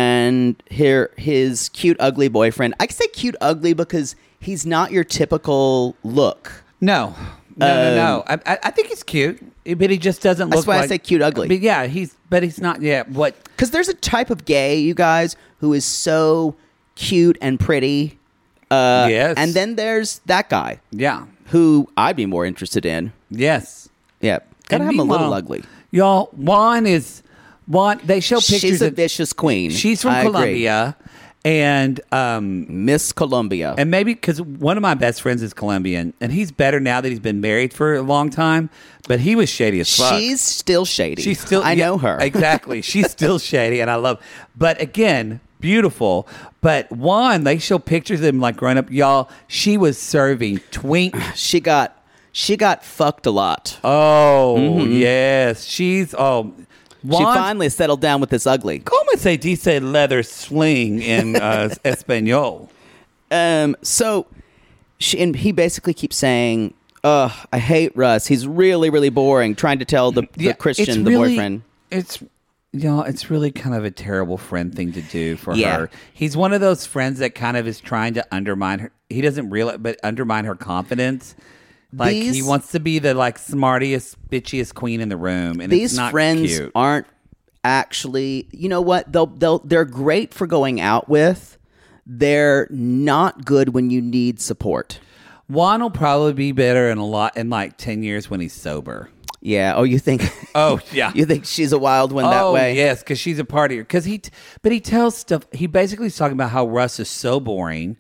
and her, his cute, ugly boyfriend. I can say cute, ugly because he's not your typical look. No. No, no, no. I, I I think he's cute, but he just doesn't look That's why I like- say cute, ugly. But yeah, he's, but he's not, yeah, what? Because there's a type of gay, you guys, who is so cute and pretty. Uh, Yes. And then there's that guy Yeah. who I'd be more interested in. Yes. Yeah. Gotta And have him a little meanwhile, ugly. Y'all, Juan is, Juan, they show pictures She's a of, vicious queen. she's from I agree. Colombia. And, um, Miss Colombia. and maybe because one of my best friends is Colombian, and he's better now that he's been married for a long time, but he was shady as fuck. She's still shady. She's still, I yeah, know her. exactly. She's still shady, and I love. But again, beautiful. But one, they show pictures of him like growing up. Y'all, she was serving twink. She got she got fucked a lot. Oh yes, she's oh. Mm-hmm. She Juan, finally settled down with this ugly. ¿Cómo se dice leather sling in uh, Espanol? Um. So, she and he basically keeps saying, "Ugh, I hate Russ. He's really, really boring." Trying to tell the, the Yeah, Christian, it's the really- boyfriend. It's you know, it's really kind of a terrible friend thing to do for Yeah. her. He's one of those friends that kind of is trying to undermine her. He doesn't realize, but undermine her confidence. Like he These- wants to be the like smartiest, bitchiest queen in the room, and These it's not friends cute. aren't actually. You know what? They'll they'll they're great for going out with. They're not good when you need support. Juan will probably be better in a lot in like ten years when he's sober. Yeah. Oh, you think? Oh yeah. You think she's a wild one that oh, way? yes, because she's a partier. Because he, t- but he tells stuff. He basically is talking about how Russ is so boring,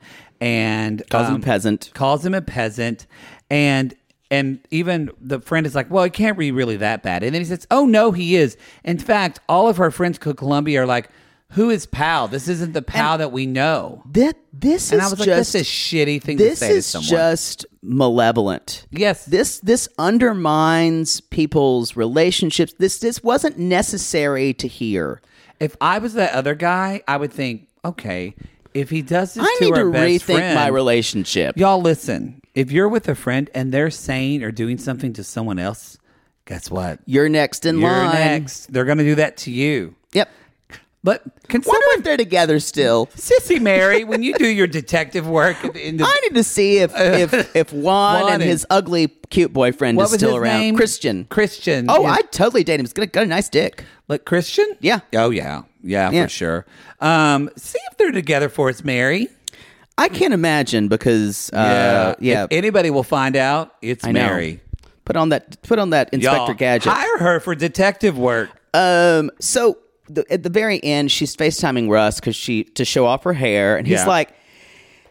and Calls him um, a peasant. Calls him a peasant, and and even the friend is like, "Well, it can't be really that bad." And then he says, "Oh no, he is." In fact, all of her friends to Columbia are like, "Who is Pal? This isn't the Pal that we know." That this and is I was like, just "This is a shitty thing this to say is to someone." just malevolent. Yes. This this undermines people's relationships. This this wasn't necessary to hear. If I was that other guy, I would think, okay, if he does this I to need our to best rethink friend, my relationship. Y'all listen, if you're with a friend and they're saying or doing something to someone else, guess what? You're next in You're line. next. They're going to do that to you. Yep. But can Wonder someone, if they're together still. Sissy Mary, when you do your detective work at the end of I need to see if if if Juan, Juan and and- his ugly cute boyfriend what is was still his around. name? Christian. Christian. Oh, Yeah. I'd totally date him. He's got, got a nice dick. Like Christian? Yeah. Oh, yeah. Yeah, Yeah. for sure. Um, see if they're together for us, Mary. I can't imagine because uh, yeah, If anybody will find out, it's I know. Mary. Put on that put on that Inspector Y'all, Gadget. hire her for detective work. Um. So the, at the very end, she's FaceTiming Russ because she to show off her hair, and he's Yeah. like,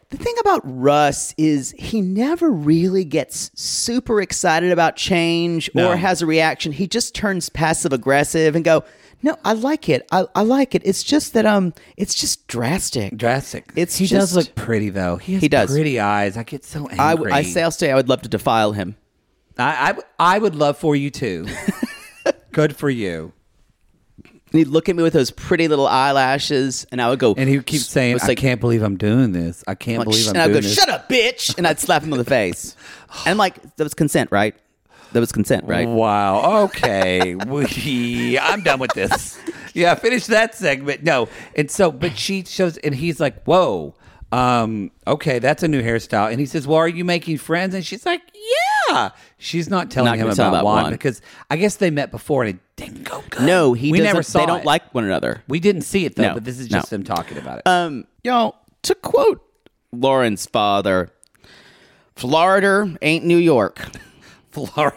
The thing about Russ is he never really gets super excited about change No. or has a reaction. He just turns passive aggressive and go, no, I like it. I, I like it. It's just that um, it's just drastic. Drastic. It's he just, does look pretty though. He has He does. pretty eyes. I get so I, angry. I say I'll say I would love to defile him. I, I, I would love for you too. Good for you. And he'd look at me with those pretty little eyelashes, and I would go. And he would keep saying, it's "I can't believe I'm doing this. I can't I'm like, believe "Sh-" I'm and I'd doing go, this." "Shut up, bitch!" And I'd slap him on the face. And I'm like, that was consent, right? That was consent, right? Wow. Okay. we, I'm done with this. Yeah, finish that segment. No. And so, but she shows, and he's like, whoa. Um, okay, that's a new hairstyle. And he says, well, are you making friends? And she's like, yeah. She's not telling Not him gonna about, tell about Juan Juan. because I guess they met before and it didn't go good. No, he we doesn't. never saw They don't it. like one another. We didn't see it though, No, but this is no. just them talking about it. Um, y'all, to quote Lauren's father, Florida ain't New York. Florida.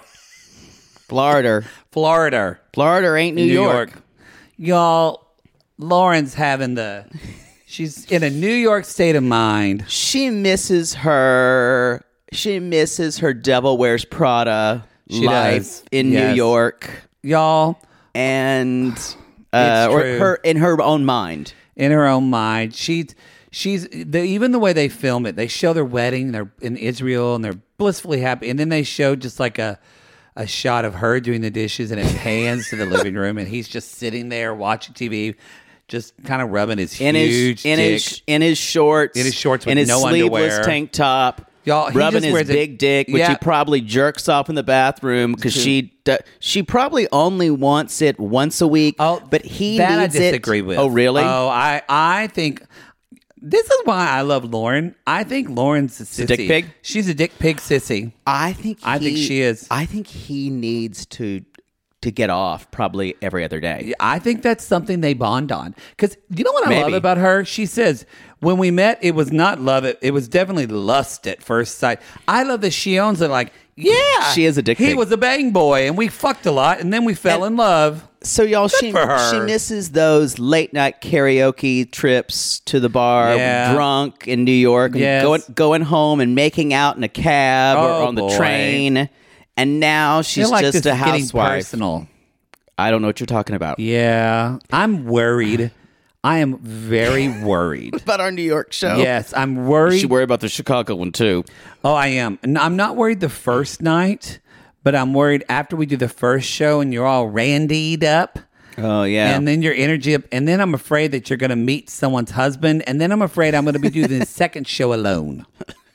Florida. Florida. Florida ain't New, New York. York. Y'all, Lauren's having the, she's in a New York state of mind. She misses her, she misses her Devil Wears Prada She life does. in Yes. New York. Y'all, And, uh, It's or true. her, in her own mind. in her own mind, she's, she's, the, even the way they film it, they show their wedding, they're in Israel and they're blissfully happy. And then they show just like a, a shot of her doing the dishes and it pans to the living room and he's just sitting there watching T V, just kind of rubbing his In huge his, in dick. his, in his shorts. In his shorts with in his no sleeveless underwear. tank top. Y'all, he rubbing just his wears a- big dick, which Yeah. he probably jerks off in the bathroom because she do, she probably only wants it once a week. Oh, but he that needs I disagree it. with. Oh, really? Oh, I I think this is why I love Lauren. I think Lauren's a sissy. a dick pig? She's a dick pig sissy. I think I think he- she is. I think he needs to to get off probably every other day. I think that's something they bond on. Because you know what I Maybe. love about her? She says, when we met, it was not love. It, it was definitely lust at first sight. I love that she owns it like, yeah. She is a dick He pig. was a bang boy, and we fucked a lot, and then we fell And- in love. So y'all, Good she for her. she misses those late night karaoke trips to the bar, Yeah. drunk in New York, and Yes. going going home and making out in a cab or Oh, on the boy. train. And now I she's feel like just this a is getting housewife. personal. I don't know what you're talking about. Yeah, I'm worried. I am very worried. About our New York show. Yes, I'm You worried. should worry about the Chicago one too. Oh, I am. And I'm not worried the first night, but I'm worried after we do the first show and you're all randied up. Oh yeah. And then your energy up. And then I'm afraid that you're going to meet someone's husband. And then I'm afraid I'm going to be doing the second show alone.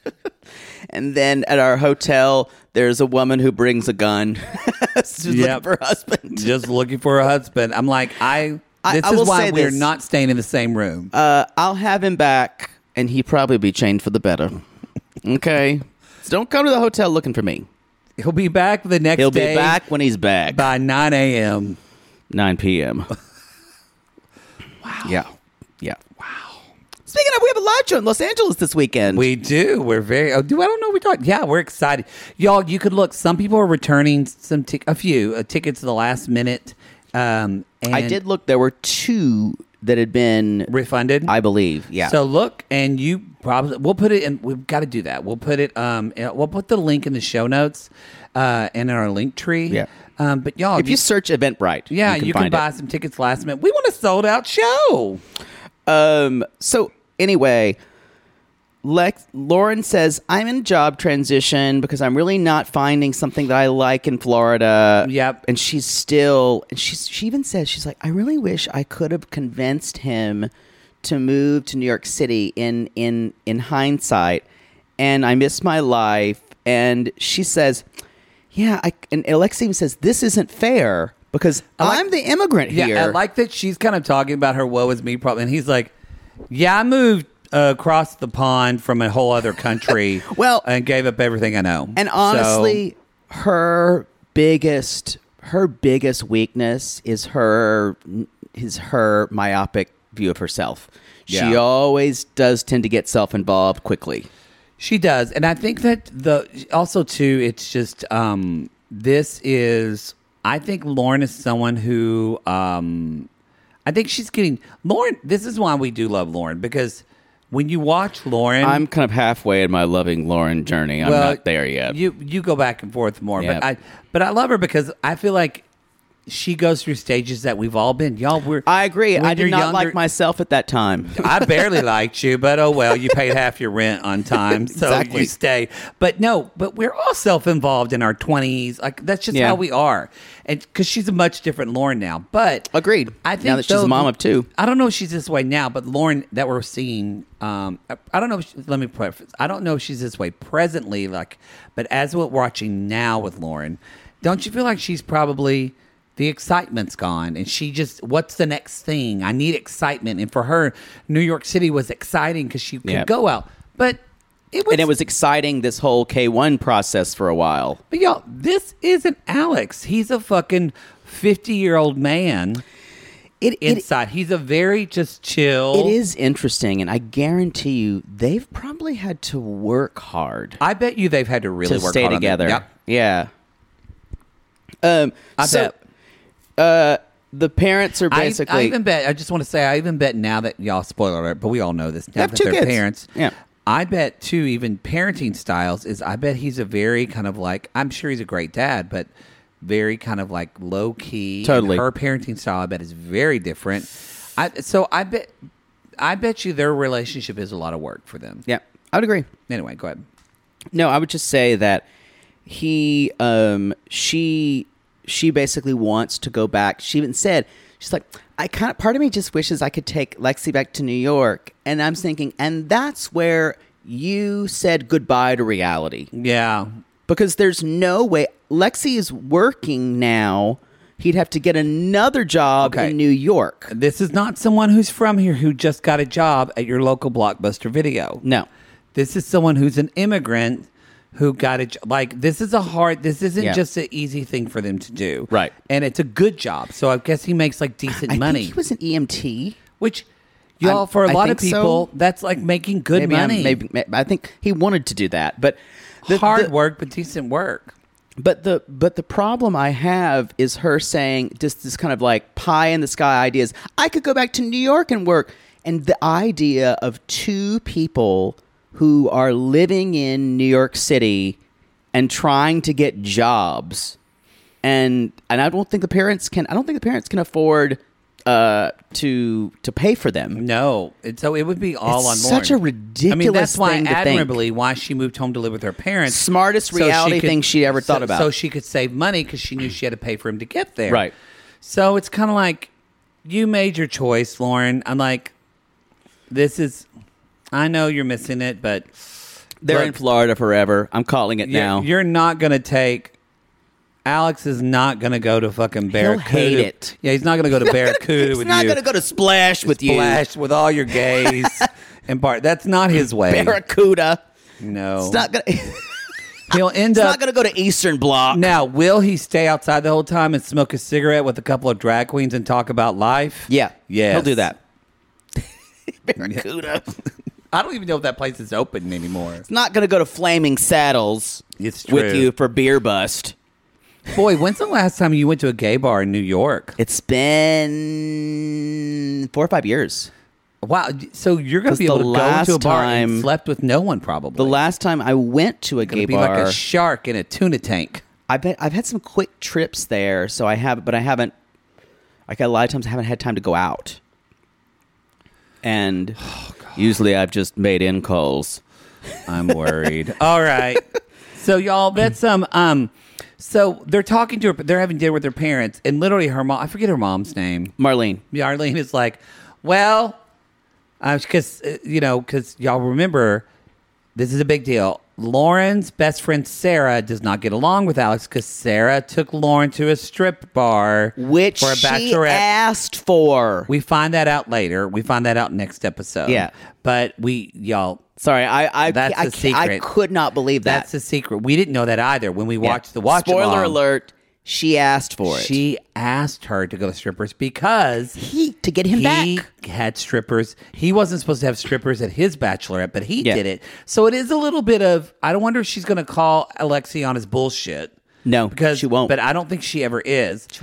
And then at our hotel, there's a woman who brings a gun. She's looking Yep. for her husband. Just looking for a husband. I'm like, I. I- This I will is why say we're this. not staying in the same room. Uh, I'll have him back, and he probably be chained for the better. Okay. So don't come to the hotel looking for me. He'll be back the next He'll day be back when he's back. by nine a.m. nine p.m. Wow. Yeah. Yeah. Wow. Speaking of, we have a live show in Los Angeles this weekend. We do. We're very. Oh, do I don't know. What we thought. Yeah, we're excited, y'all. You could look. Some people are returning some tic- a few uh, tickets to the last minute. Um, and I did look. There were two that had been refunded. I believe. Yeah. So look, and you probably we'll put it in. We've got to do that. We'll put it. Um, in- we'll put the link in the show notes, uh, and in our link tree. Yeah. Um, but y'all, if you search Eventbrite, yeah, you can, you can find buy it. some tickets last minute. We want a sold out show. Um. So anyway, Lex Lauren says I'm in job transition because I'm really not finding something that I like in Florida. Yep. And she's still. And she's. She even says she's like I really wish I could have convinced him to move to New York City in in in hindsight, and I miss my life. And she says, yeah. I and Alexa even says this isn't fair because like- I'm the immigrant Yeah, here. I like that she's kind of talking about her woe is me problem, and he's like, "Yeah, I moved uh, across the pond from a whole other country, Well- and gave up everything I know." And So- honestly, her biggest her biggest weakness is her is her myopic view of herself. She Yeah. always does tend to get self-involved quickly. she does, and I think that the also too, it's just um, this is. I think Lauren is someone who um, I think she's getting Lauren. This is why we do love Lauren because when you watch Lauren, I'm kind of halfway in my loving Lauren journey. I'm well, not there yet. You you go back and forth more, Yeah. but I but I love her because I feel like she goes through stages that we've all been. Y'all, we're I agree. when I did you're not younger- like myself at that time. I barely liked you, but oh well, you paid half your rent on time, so Exactly. you stay. But no, but we're all self-involved in our twenties. Like that's just Yeah. how we are, and because she's a much different Lauren now. But Agreed. I think Now that she's a though, mom of two. I don't know if she's this way now, but Lauren that we're seeing, um, I, I don't know. If she, let me preface. I don't know if she's this way presently, like, but as we're watching now with Lauren, don't you feel like she's probably the excitement's gone, and she just, what's the next thing? I need excitement, and for her, New York City was exciting because she could Yep. go out, but it was, And it was exciting, this whole K one process for a while. But y'all, this isn't Alex. He's a fucking fifty-year-old man. It, it, Inside, he's a very just chill. it is interesting, and I guarantee you, they've probably had to work hard I bet you they've had to really to work stay hard on it. together. Yep. Yeah. Um, I so, bet. Uh, the parents are I- basically. I, even bet. I just want to say, I even bet now that y'all spoiler alert, but we all know this now have that two they're kids. parents. Yeah. I bet too. Even parenting styles is. I bet he's a very kind of like. I'm sure he's a great dad, but very kind of like low key. Totally. And her parenting style, I bet, is very different. I so I bet. I bet you their relationship is a lot of work for them. yeah, I would agree. Anyway, go ahead. No, I would just say that he, um, she, she basically wants to go back. She even said, she's like, I kind of, part of me just wishes I could take Lexi back to New York. And I'm thinking, and that's where you said goodbye to reality. Yeah. Because there's no way, Lexi is working now. He'd have to get another job Okay. in New York. This is not someone who's from here who just got a job at your local Blockbuster Video. No. This is someone who's an immigrant who got a job. Like, this is a hard, this isn't Yeah. just an easy thing for them to do. Right. And it's a good job. So I guess he makes like decent I money. think he was an E M T. Which, y'all, I'm- for a I lot of think so. people, that's like making good Maybe I'm- money. maybe, maybe I think he wanted to do that, but the, Hard the- work, but decent work. But the but the problem I have is her saying just this kind of like pie in the sky ideas. I could go back to New York and work, and the idea of two people who are living in New York City and trying to get jobs, and and I don't think the parents can. I don't think the parents can afford uh, to to pay for them. No. And so it would be all It's on Lauren. such a ridiculous I mean, that's why thing to think. admirably why she moved home to live with her parents. Smartest So she reality could- thing she ever thought so- about. So she could save money because she knew she had to pay for him to get there. Right. So it's kind of like, you made your choice, Lauren. I'm like, this is, I know you're missing it, but They're look, in Florida forever. I'm calling it you're, now. You're not going to take, Alex is not going to go to fucking Barracuda. hate it. Yeah, he's not going to go to Barracuda He's with not you. going to go to Splash with you. Splash with all your gays and part. That's not his way. Barracuda. No. It's not going to. He'll end It's up. not going to go to Eastern Bloc. Now, will he stay outside the whole time and smoke a cigarette with a couple of drag queens and talk about life? Yeah. Yes. He'll do that. Barracuda. I don't even know if that place is open anymore. It's not going to go to Flaming Saddles It's with true. you for beer bust. Boy, when's the last time you went to a gay bar in New York? It's been four or five years. Wow. So you're going to 'Cause be able the to go into a last bar and time- slept with no one probably. The last time I went to a Gonna gay be bar, like a shark in a tuna tank. I bet I've had some quick trips there, so I have, but I haven't. Like a lot of times, I haven't had time to go out, and usually I've just made in calls. I'm worried. All right. So y'all, that's um um. So they're talking to her. They're having dinner with their parents, and literally her mom. I forget her mom's name. Marlene. Yeah, Arlene is like, well, because uh, you know, because y'all remember, this is a big deal. Lauren's best friend Sarah does not get along with Alex because Sarah took Lauren to a strip bar, Which for a she bachelorette. asked for. We find that out later. We find that out next episode. Yeah. but we y'all. Sorry, I I, That's I, a secret. I could not believe that. That's the secret. We didn't know that either when we Yeah. watched the watch. Spoiler along. alert: she asked for it. She asked her to go to strippers because he to get him he back. had strippers. He wasn't supposed to have strippers at his bachelorette, but he Yeah. did it. So it is a little bit of. I don't wonder if she's going to call Alexi on his bullshit. No, because she won't. But I don't think she ever is. She won't.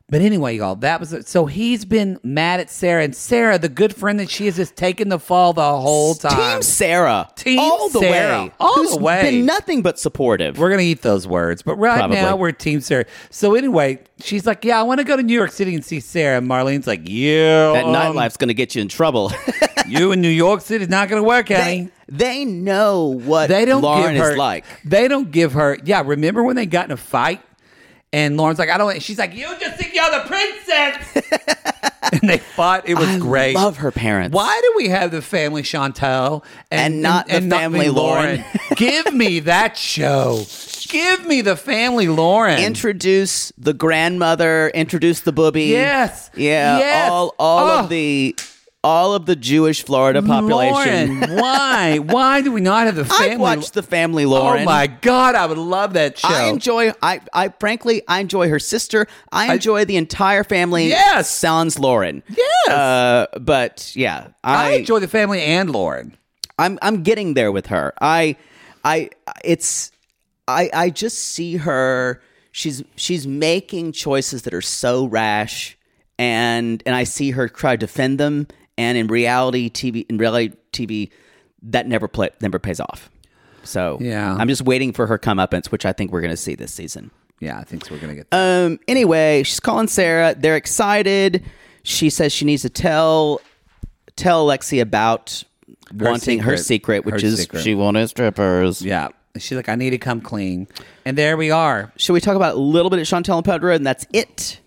But anyway, y'all, that was so he's been mad at Sarah, and Sarah, the good friend that she is, has taken the fall the whole time. Team Sarah, Team all the Sarah, way, all Who's the way. been nothing but supportive. We're gonna eat those words, but right Probably. now we're Team Sarah. So anyway, she's like, "Yeah, I want to go to New York City and see Sarah." And Marlene's like, "Yeah, that um, nightlife's going to get you in trouble. you in New York City is not gonna work, honey." They, they know what They don't Lauren give her is like. They don't give her. Yeah, remember when they got in a fight? And Lauren's like, I don't. She's like, you just think you're the princess. And they fought. It was I great. love her parents. Why do we have the family Chantel and, And not the family Lauren? Give me that show. Give me the family Lauren. Introduce the grandmother. Introduce the booby. Yes. Yeah. Yes. All all Oh. of the all of the Jewish Florida population. Lauren, why? Why do we not have the family? I watched the family Lauren. Oh my God, I would love that show. I enjoy. I, I frankly, I enjoy her sister. I enjoy the entire family. Yes. Sans Lauren. Yes. Uh, but yeah, I I, enjoy the family and Lauren. I'm I'm getting there with her. I I it's I I just see her. She's she's making choices that are so rash, and and I see her try to defend them. And in reality T V, in reality T V, that never play, never pays off. So Yeah. I'm just waiting for her comeuppance, which I think we're going to see this season. Yeah, I think so. We're gonna get. That. Um. Anyway, she's calling Sarah. They're excited. She says she needs to tell tell Alexi about Her wanting her secret. secret, which Her is secret. she wanted strippers. Yeah. She's like, I need to come clean. And there we are. Should we talk about a little bit of Chantel and Pedro, and that's it?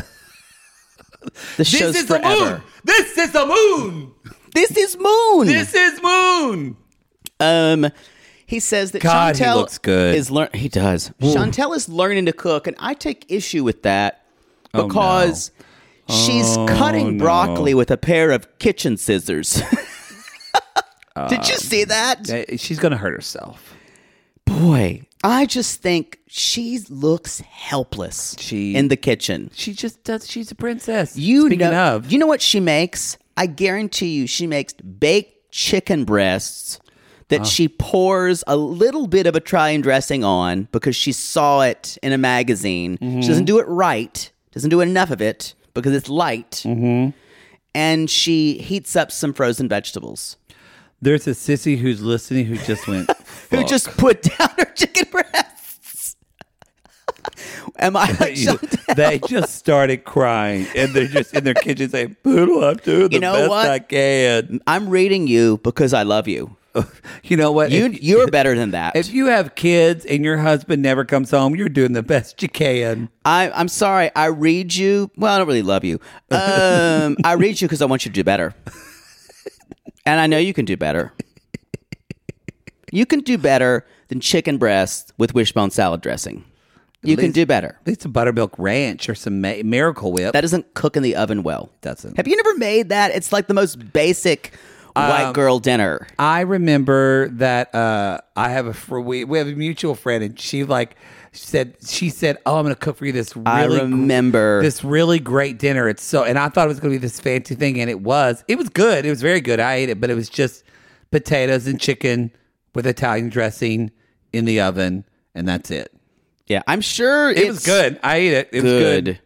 The show's this is forever. the moon. This is the moon. This is Moon. This is Moon. Um, he says that God, he Chantel looks good. is learn. He does. Chantel is learning to cook, and I take issue with that Oh, no. because she's Oh, cutting no. broccoli with a pair of kitchen scissors. Did you see that? Uh, She's gonna hurt herself. Boy, I just think she looks helpless She- in the kitchen. She just does. She's a princess. You Speaking know, of, you know what she makes? I guarantee you, she makes baked chicken breasts that she pours a little bit of Italian dressing on because she saw it in a magazine. She doesn't do it right, doesn't do enough of it because it's light, mm-hmm. and she heats up some frozen vegetables. there's a sissy who's listening who just went. Who Fuck. just put down her chicken breasts? Am I like You- Chantel? they just started crying, and they're just in their kitchen saying, "Poodle, I'm doing the You know best what? I can." I'm reading you because I love you. You know what? You If- you're better than that. If you have kids and your husband never comes home, you're doing the best you can. I, I'm sorry. I read you. Well, I don't really love you. Um, I read you because I want you to do better, and I know you can do better. You can do better than chicken breasts with wishbone salad dressing. You can least- do better. At least a buttermilk ranch or some ma- Miracle Whip. That doesn't cook in the oven well. Doesn't. Have you never made that? It's like the most basic white Um, girl dinner. I remember that uh, I have a fr- we we have a mutual friend, and she like said she said, "Oh, I'm going to cook for you this really I gr- remember. this really great dinner." It's so, and I thought it was going to be this fancy thing, and it was. It was good. It was very good. I ate it, but it was just potatoes and chicken with Italian dressing in the oven, and that's it. Yeah, I'm sure It it's was good. I ate it. It was good. good.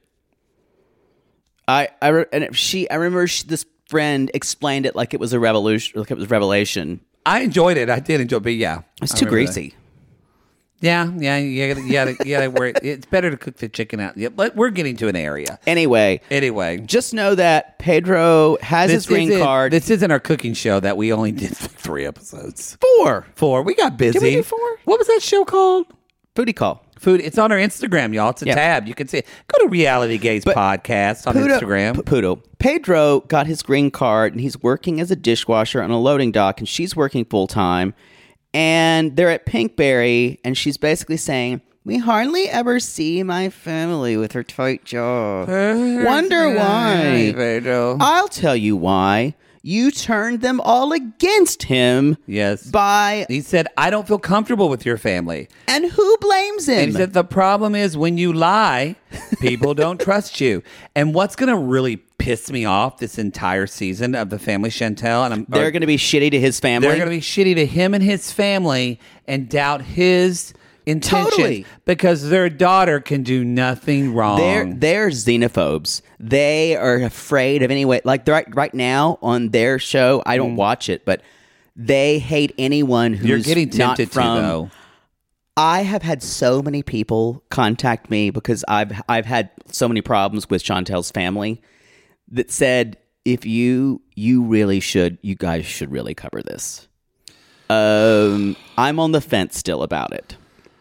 I I re- and she I remember she, this friend explained it like it was a revolution, like it was revelation. I enjoyed it. I did enjoy it, but yeah. It's I too remember that. greasy. Yeah, yeah, you gotta, you gotta, you gotta worry. It's better to cook the chicken out. Yeah, but we're getting to an area. Anyway, Anyway, just know that Pedro has his green isn't- card. This isn't our cooking show that we only did three episodes. Four. Four. We got busy. Did we do four? What was that show called? Booty call. Food. It's on our Instagram, y'all. It's a Yeah. tab. You can see it. Go to Reality Gaze But Podcast on Pudo- Instagram. P- Pudo. Pedro got his green card and he's working as a dishwasher on a loading dock, and she's working full time. And they're at Pinkberry, and she's basically saying, "We hardly ever see my family with her tight jaw. Wonder why? Pedro. I'll tell you why. You turned them all against him. Yes. By He said, I don't feel comfortable with your family. and who blames him? And he said, the problem is when you lie, people don't trust you. And what's going to really piss me off this entire season of The Family Chantel, and I'm, They're going to be shitty to his family. they're going to be shitty to him and his family and doubt his intentions Totally. because their daughter can do nothing wrong. They're they're xenophobes. They are afraid of any way. Like right right now on their show, I don't watch it, but they hate anyone who's You're getting not tempted to, from. though. I have had so many people contact me because I've I've had so many problems with Chantel's family that said, if you you really should, you guys should really cover this. Um, I'm on the fence still about it.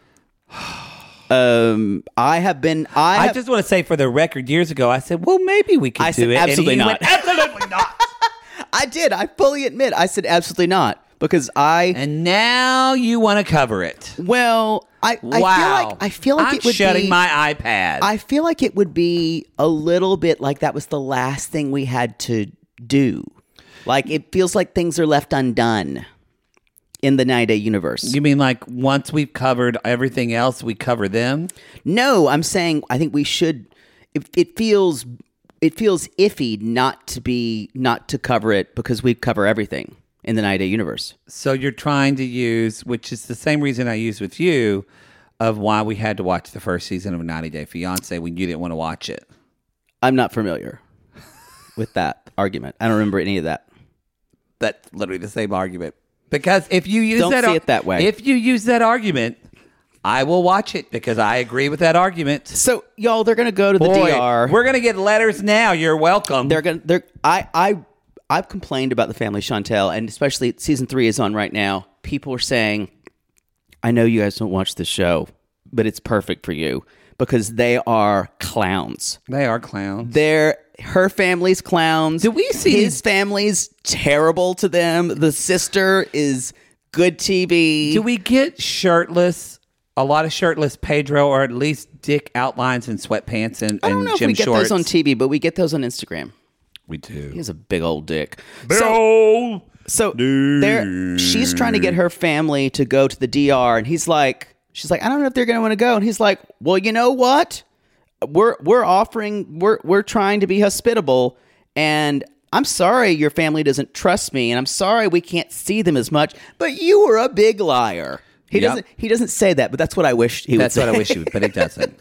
Um, I have been. I, I have, just want to say, for the record, years ago, I said, well, maybe we could I do said it. absolutely and he not. went, absolutely not. I did. I fully admit. I said absolutely not because I. And now you want to cover it. Well, I. I Wow. feel like I feel like I'm it would shutting be, my iPad. I feel like it would be a little bit like that was the last thing we had to do. Like it feels like things are left undone in the ninety Day universe. You mean like once we've covered everything else, we cover them? No, I'm saying I think we should. It, it feels it feels iffy not to be not to cover it because we cover everything in the ninety Day universe. So you're trying to use, which is the same reason I used with you, of why we had to watch the first season of ninety Day Fiancé when you didn't want to watch it. I'm not familiar with that argument. I don't remember any of that. That's literally the same argument. Because if you use Don't that, see it that way. If you use that argument, I will watch it because I agree with that argument. So y'all, they're gonna go to the Boy, D R. We're gonna get letters now. You're welcome. They're gonna. They're. I. I. I've complained about the family Chantel, and especially season three is on right now. People are saying, "I know you guys don't watch the show, but it's perfect for you because they are clowns. They are clowns. They're her family's clowns. Do we see his family's terrible to them? The sister is good T V. Do we get shirtless? A lot of shirtless Pedro, or at least dick outlines and sweatpants and, I don't and know if gym we get shorts. those on T V, but we get those on Instagram. We do. He has a big old dick. Big so, old so there, she's trying to get her family to go to the D R, and he's like, she's like, I don't know if they're going to want to go, and he's like, well, you know what? We're we're offering, we're we're trying to be hospitable, and I'm sorry your family doesn't trust me, and I'm sorry we can't see them as much, but you were a big liar. He Yep. doesn't. He doesn't say that, but that's what I wish he would That's say. what I wish he would, but it doesn't.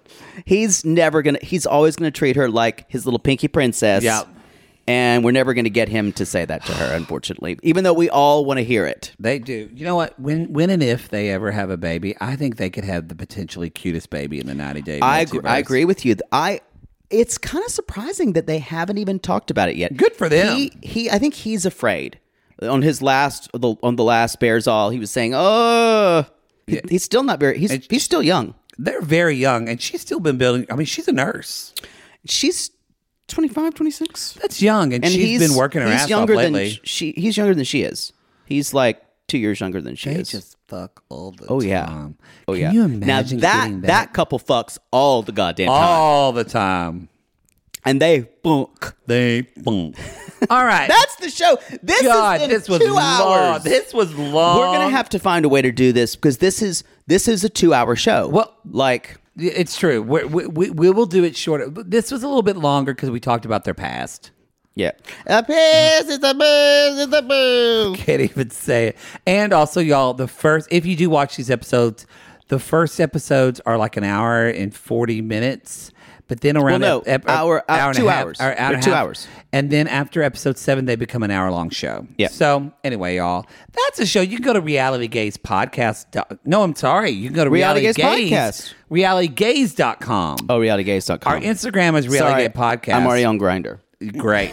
He's never gonna. He's always gonna treat her like his little pinky princess. Yeah. And we're never gonna get him to say that to her, unfortunately. Even though we all want to hear it. They do. You know what? When when and if they ever have a baby, I think they could have the potentially cutest baby in the ninety Day I agree, multiverse. I agree with you. I. It's kind of surprising that they haven't even talked about it yet. Good for them. He. he I think he's afraid. On his last, the, on the last Bears All, he was saying, "Oh, he, he's still not very. He's And- he's still young. They're very young, and she's still been building. I mean, she's a nurse. She's twenty-five, twenty-six. That's young, and, And she's he's been working her he's ass younger off than lately. she. He's younger than she is. He's like two years younger than she They is. just fuck all the oh time. yeah. Oh Can yeah. you now imagine that getting that that? couple fucks all the goddamn time, all the time? and they bunk. They boom. All right. That's the show. This God, is in this was two long. hours. This was long. We're gonna have to find a way to do this because this is this is a two-hour show. Well, like It's true. We're, we we we will do it shorter. This was a little bit longer because we talked about their past. yeah, a piss is a booze is a boo. Can't even say it. And also, y'all, the first, if you do watch these episodes, the first episodes are like an hour and forty minutes. But then around Well, no, ep- ep- hour- hour hour- and two a half, hours. or hour They're and a two half. hours. And then after episode seven, they become an hour long show. Yeah. So anyway, y'all, that's a show. You can go to Reality Gaze Podcast. dot- No, I'm sorry. You can go to Reality Reality, Gaze Gaze. Podcast. reality gaze dot com. Oh, reality gaze dot com. Our Instagram is Reality Sorry, Gaze Podcast. I'm already on Grindr. Great.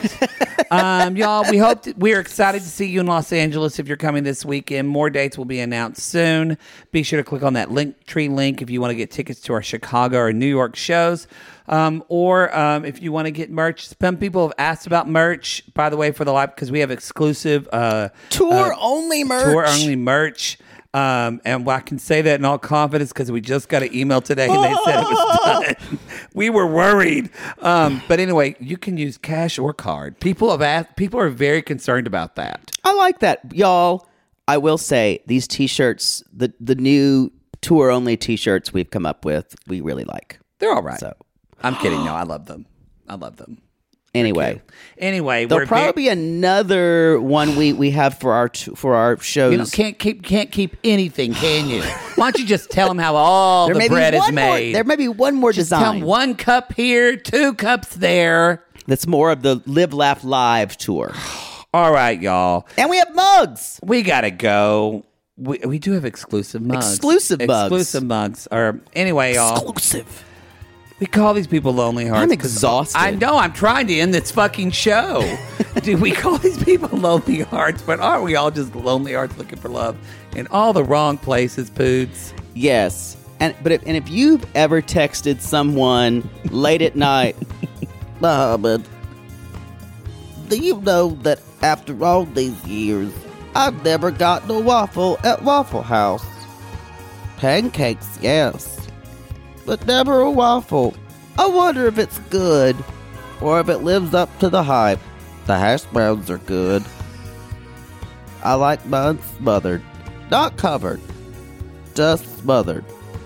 um, y'all, we hope to, we're excited to see you in Los Angeles if you're coming this weekend. More dates will be announced soon. Be sure to click on that link tree link if you want to get tickets to our Chicago or New York shows. Um, or um, if you want to get merch. Some people have asked about merch, by the way, for the live, because we have exclusive uh, Tour uh, only merch. Tour only merch. Um, and I can say that in all confidence because we just got an email today and they said it was done. We were worried. Um, but anyway, you can use cash or card. People have asked, people are very concerned about that. I like that, y'all. I will say these T-shirts, the the new tour only T-shirts we've come up with, we really like. They're all right. So I'm kidding. No, I love them. I love them. Anyway. Cute. Anyway, There'll we're probably be another one we, we have for our t- for our shows. You know, can't keep can't keep anything, can you? Why don't you just tell them how all there the may be bread is one more- made? there may be one more just Tell design. them one cup here, two cups there. That's more of the Live Laugh Live tour. All right, y'all. And we have mugs. We gotta go. We we do have exclusive mugs. Exclusive mugs. Exclusive mugs. Or anyway, y'all. Exclusive. We call these people lonely hearts. I'm 'cause exhausted. I know. I'm trying to end this fucking show. Dude, we call these people lonely hearts, but aren't we all just lonely hearts looking for love in all the wrong places, Poots? Yes. And but if, and if you've ever texted someone late at night, Muhammad, do you know that after all these years, I've never gotten a waffle at Waffle House? Pancakes, yes, but never a waffle. I wonder if it's good, or if it lives up to the hype. The hash browns are good. I like mine smothered, not covered, just smothered.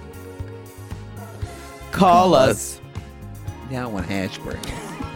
Call, Call us. us. Yeah, I want hash browns.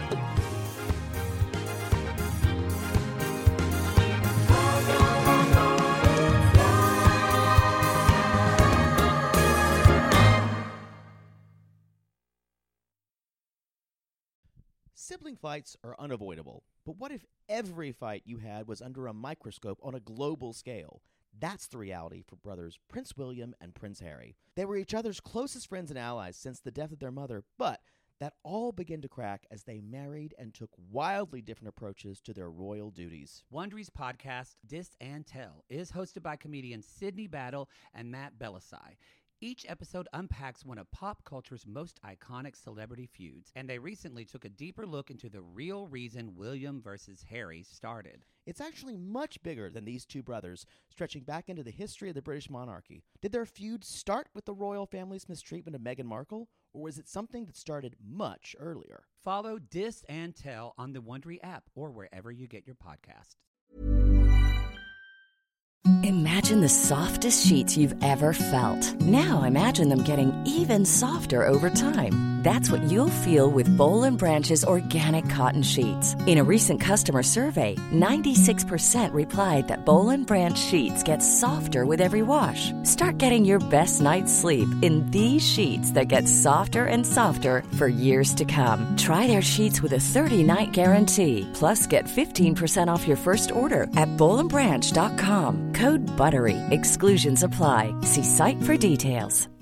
Sibling fights are unavoidable, but what if every fight you had was under a microscope on a global scale? That's the reality for brothers Prince William and Prince Harry. They were each other's closest friends and allies since the death of their mother, but that all began to crack as they married and took wildly different approaches to their royal duties. Wondery's podcast, Dis and Tell, is hosted by comedians Sydney Battle and Matt Belisai. Each episode unpacks one of pop culture's most iconic celebrity feuds, and they recently took a deeper look into the real reason William versus Harry started. It's actually much bigger than these two brothers, stretching back into the history of the British monarchy. Did their feud start with the royal family's mistreatment of Meghan Markle, or was it something that started much earlier? Follow Dis and Tell on the Wondery app or wherever you get your podcasts. Imagine the softest sheets you've ever felt. Now imagine them getting even softer over time. That's what you'll feel with Boll and Branch's organic cotton sheets. In a recent customer survey, ninety-six percent replied that Boll and Branch sheets get softer with every wash. Start getting your best night's sleep in these sheets that get softer and softer for years to come. Try their sheets with a thirty-night guarantee. Plus, get fifteen percent off your first order at boll and branch dot com. Code BUTTERY. Exclusions apply. See site for details.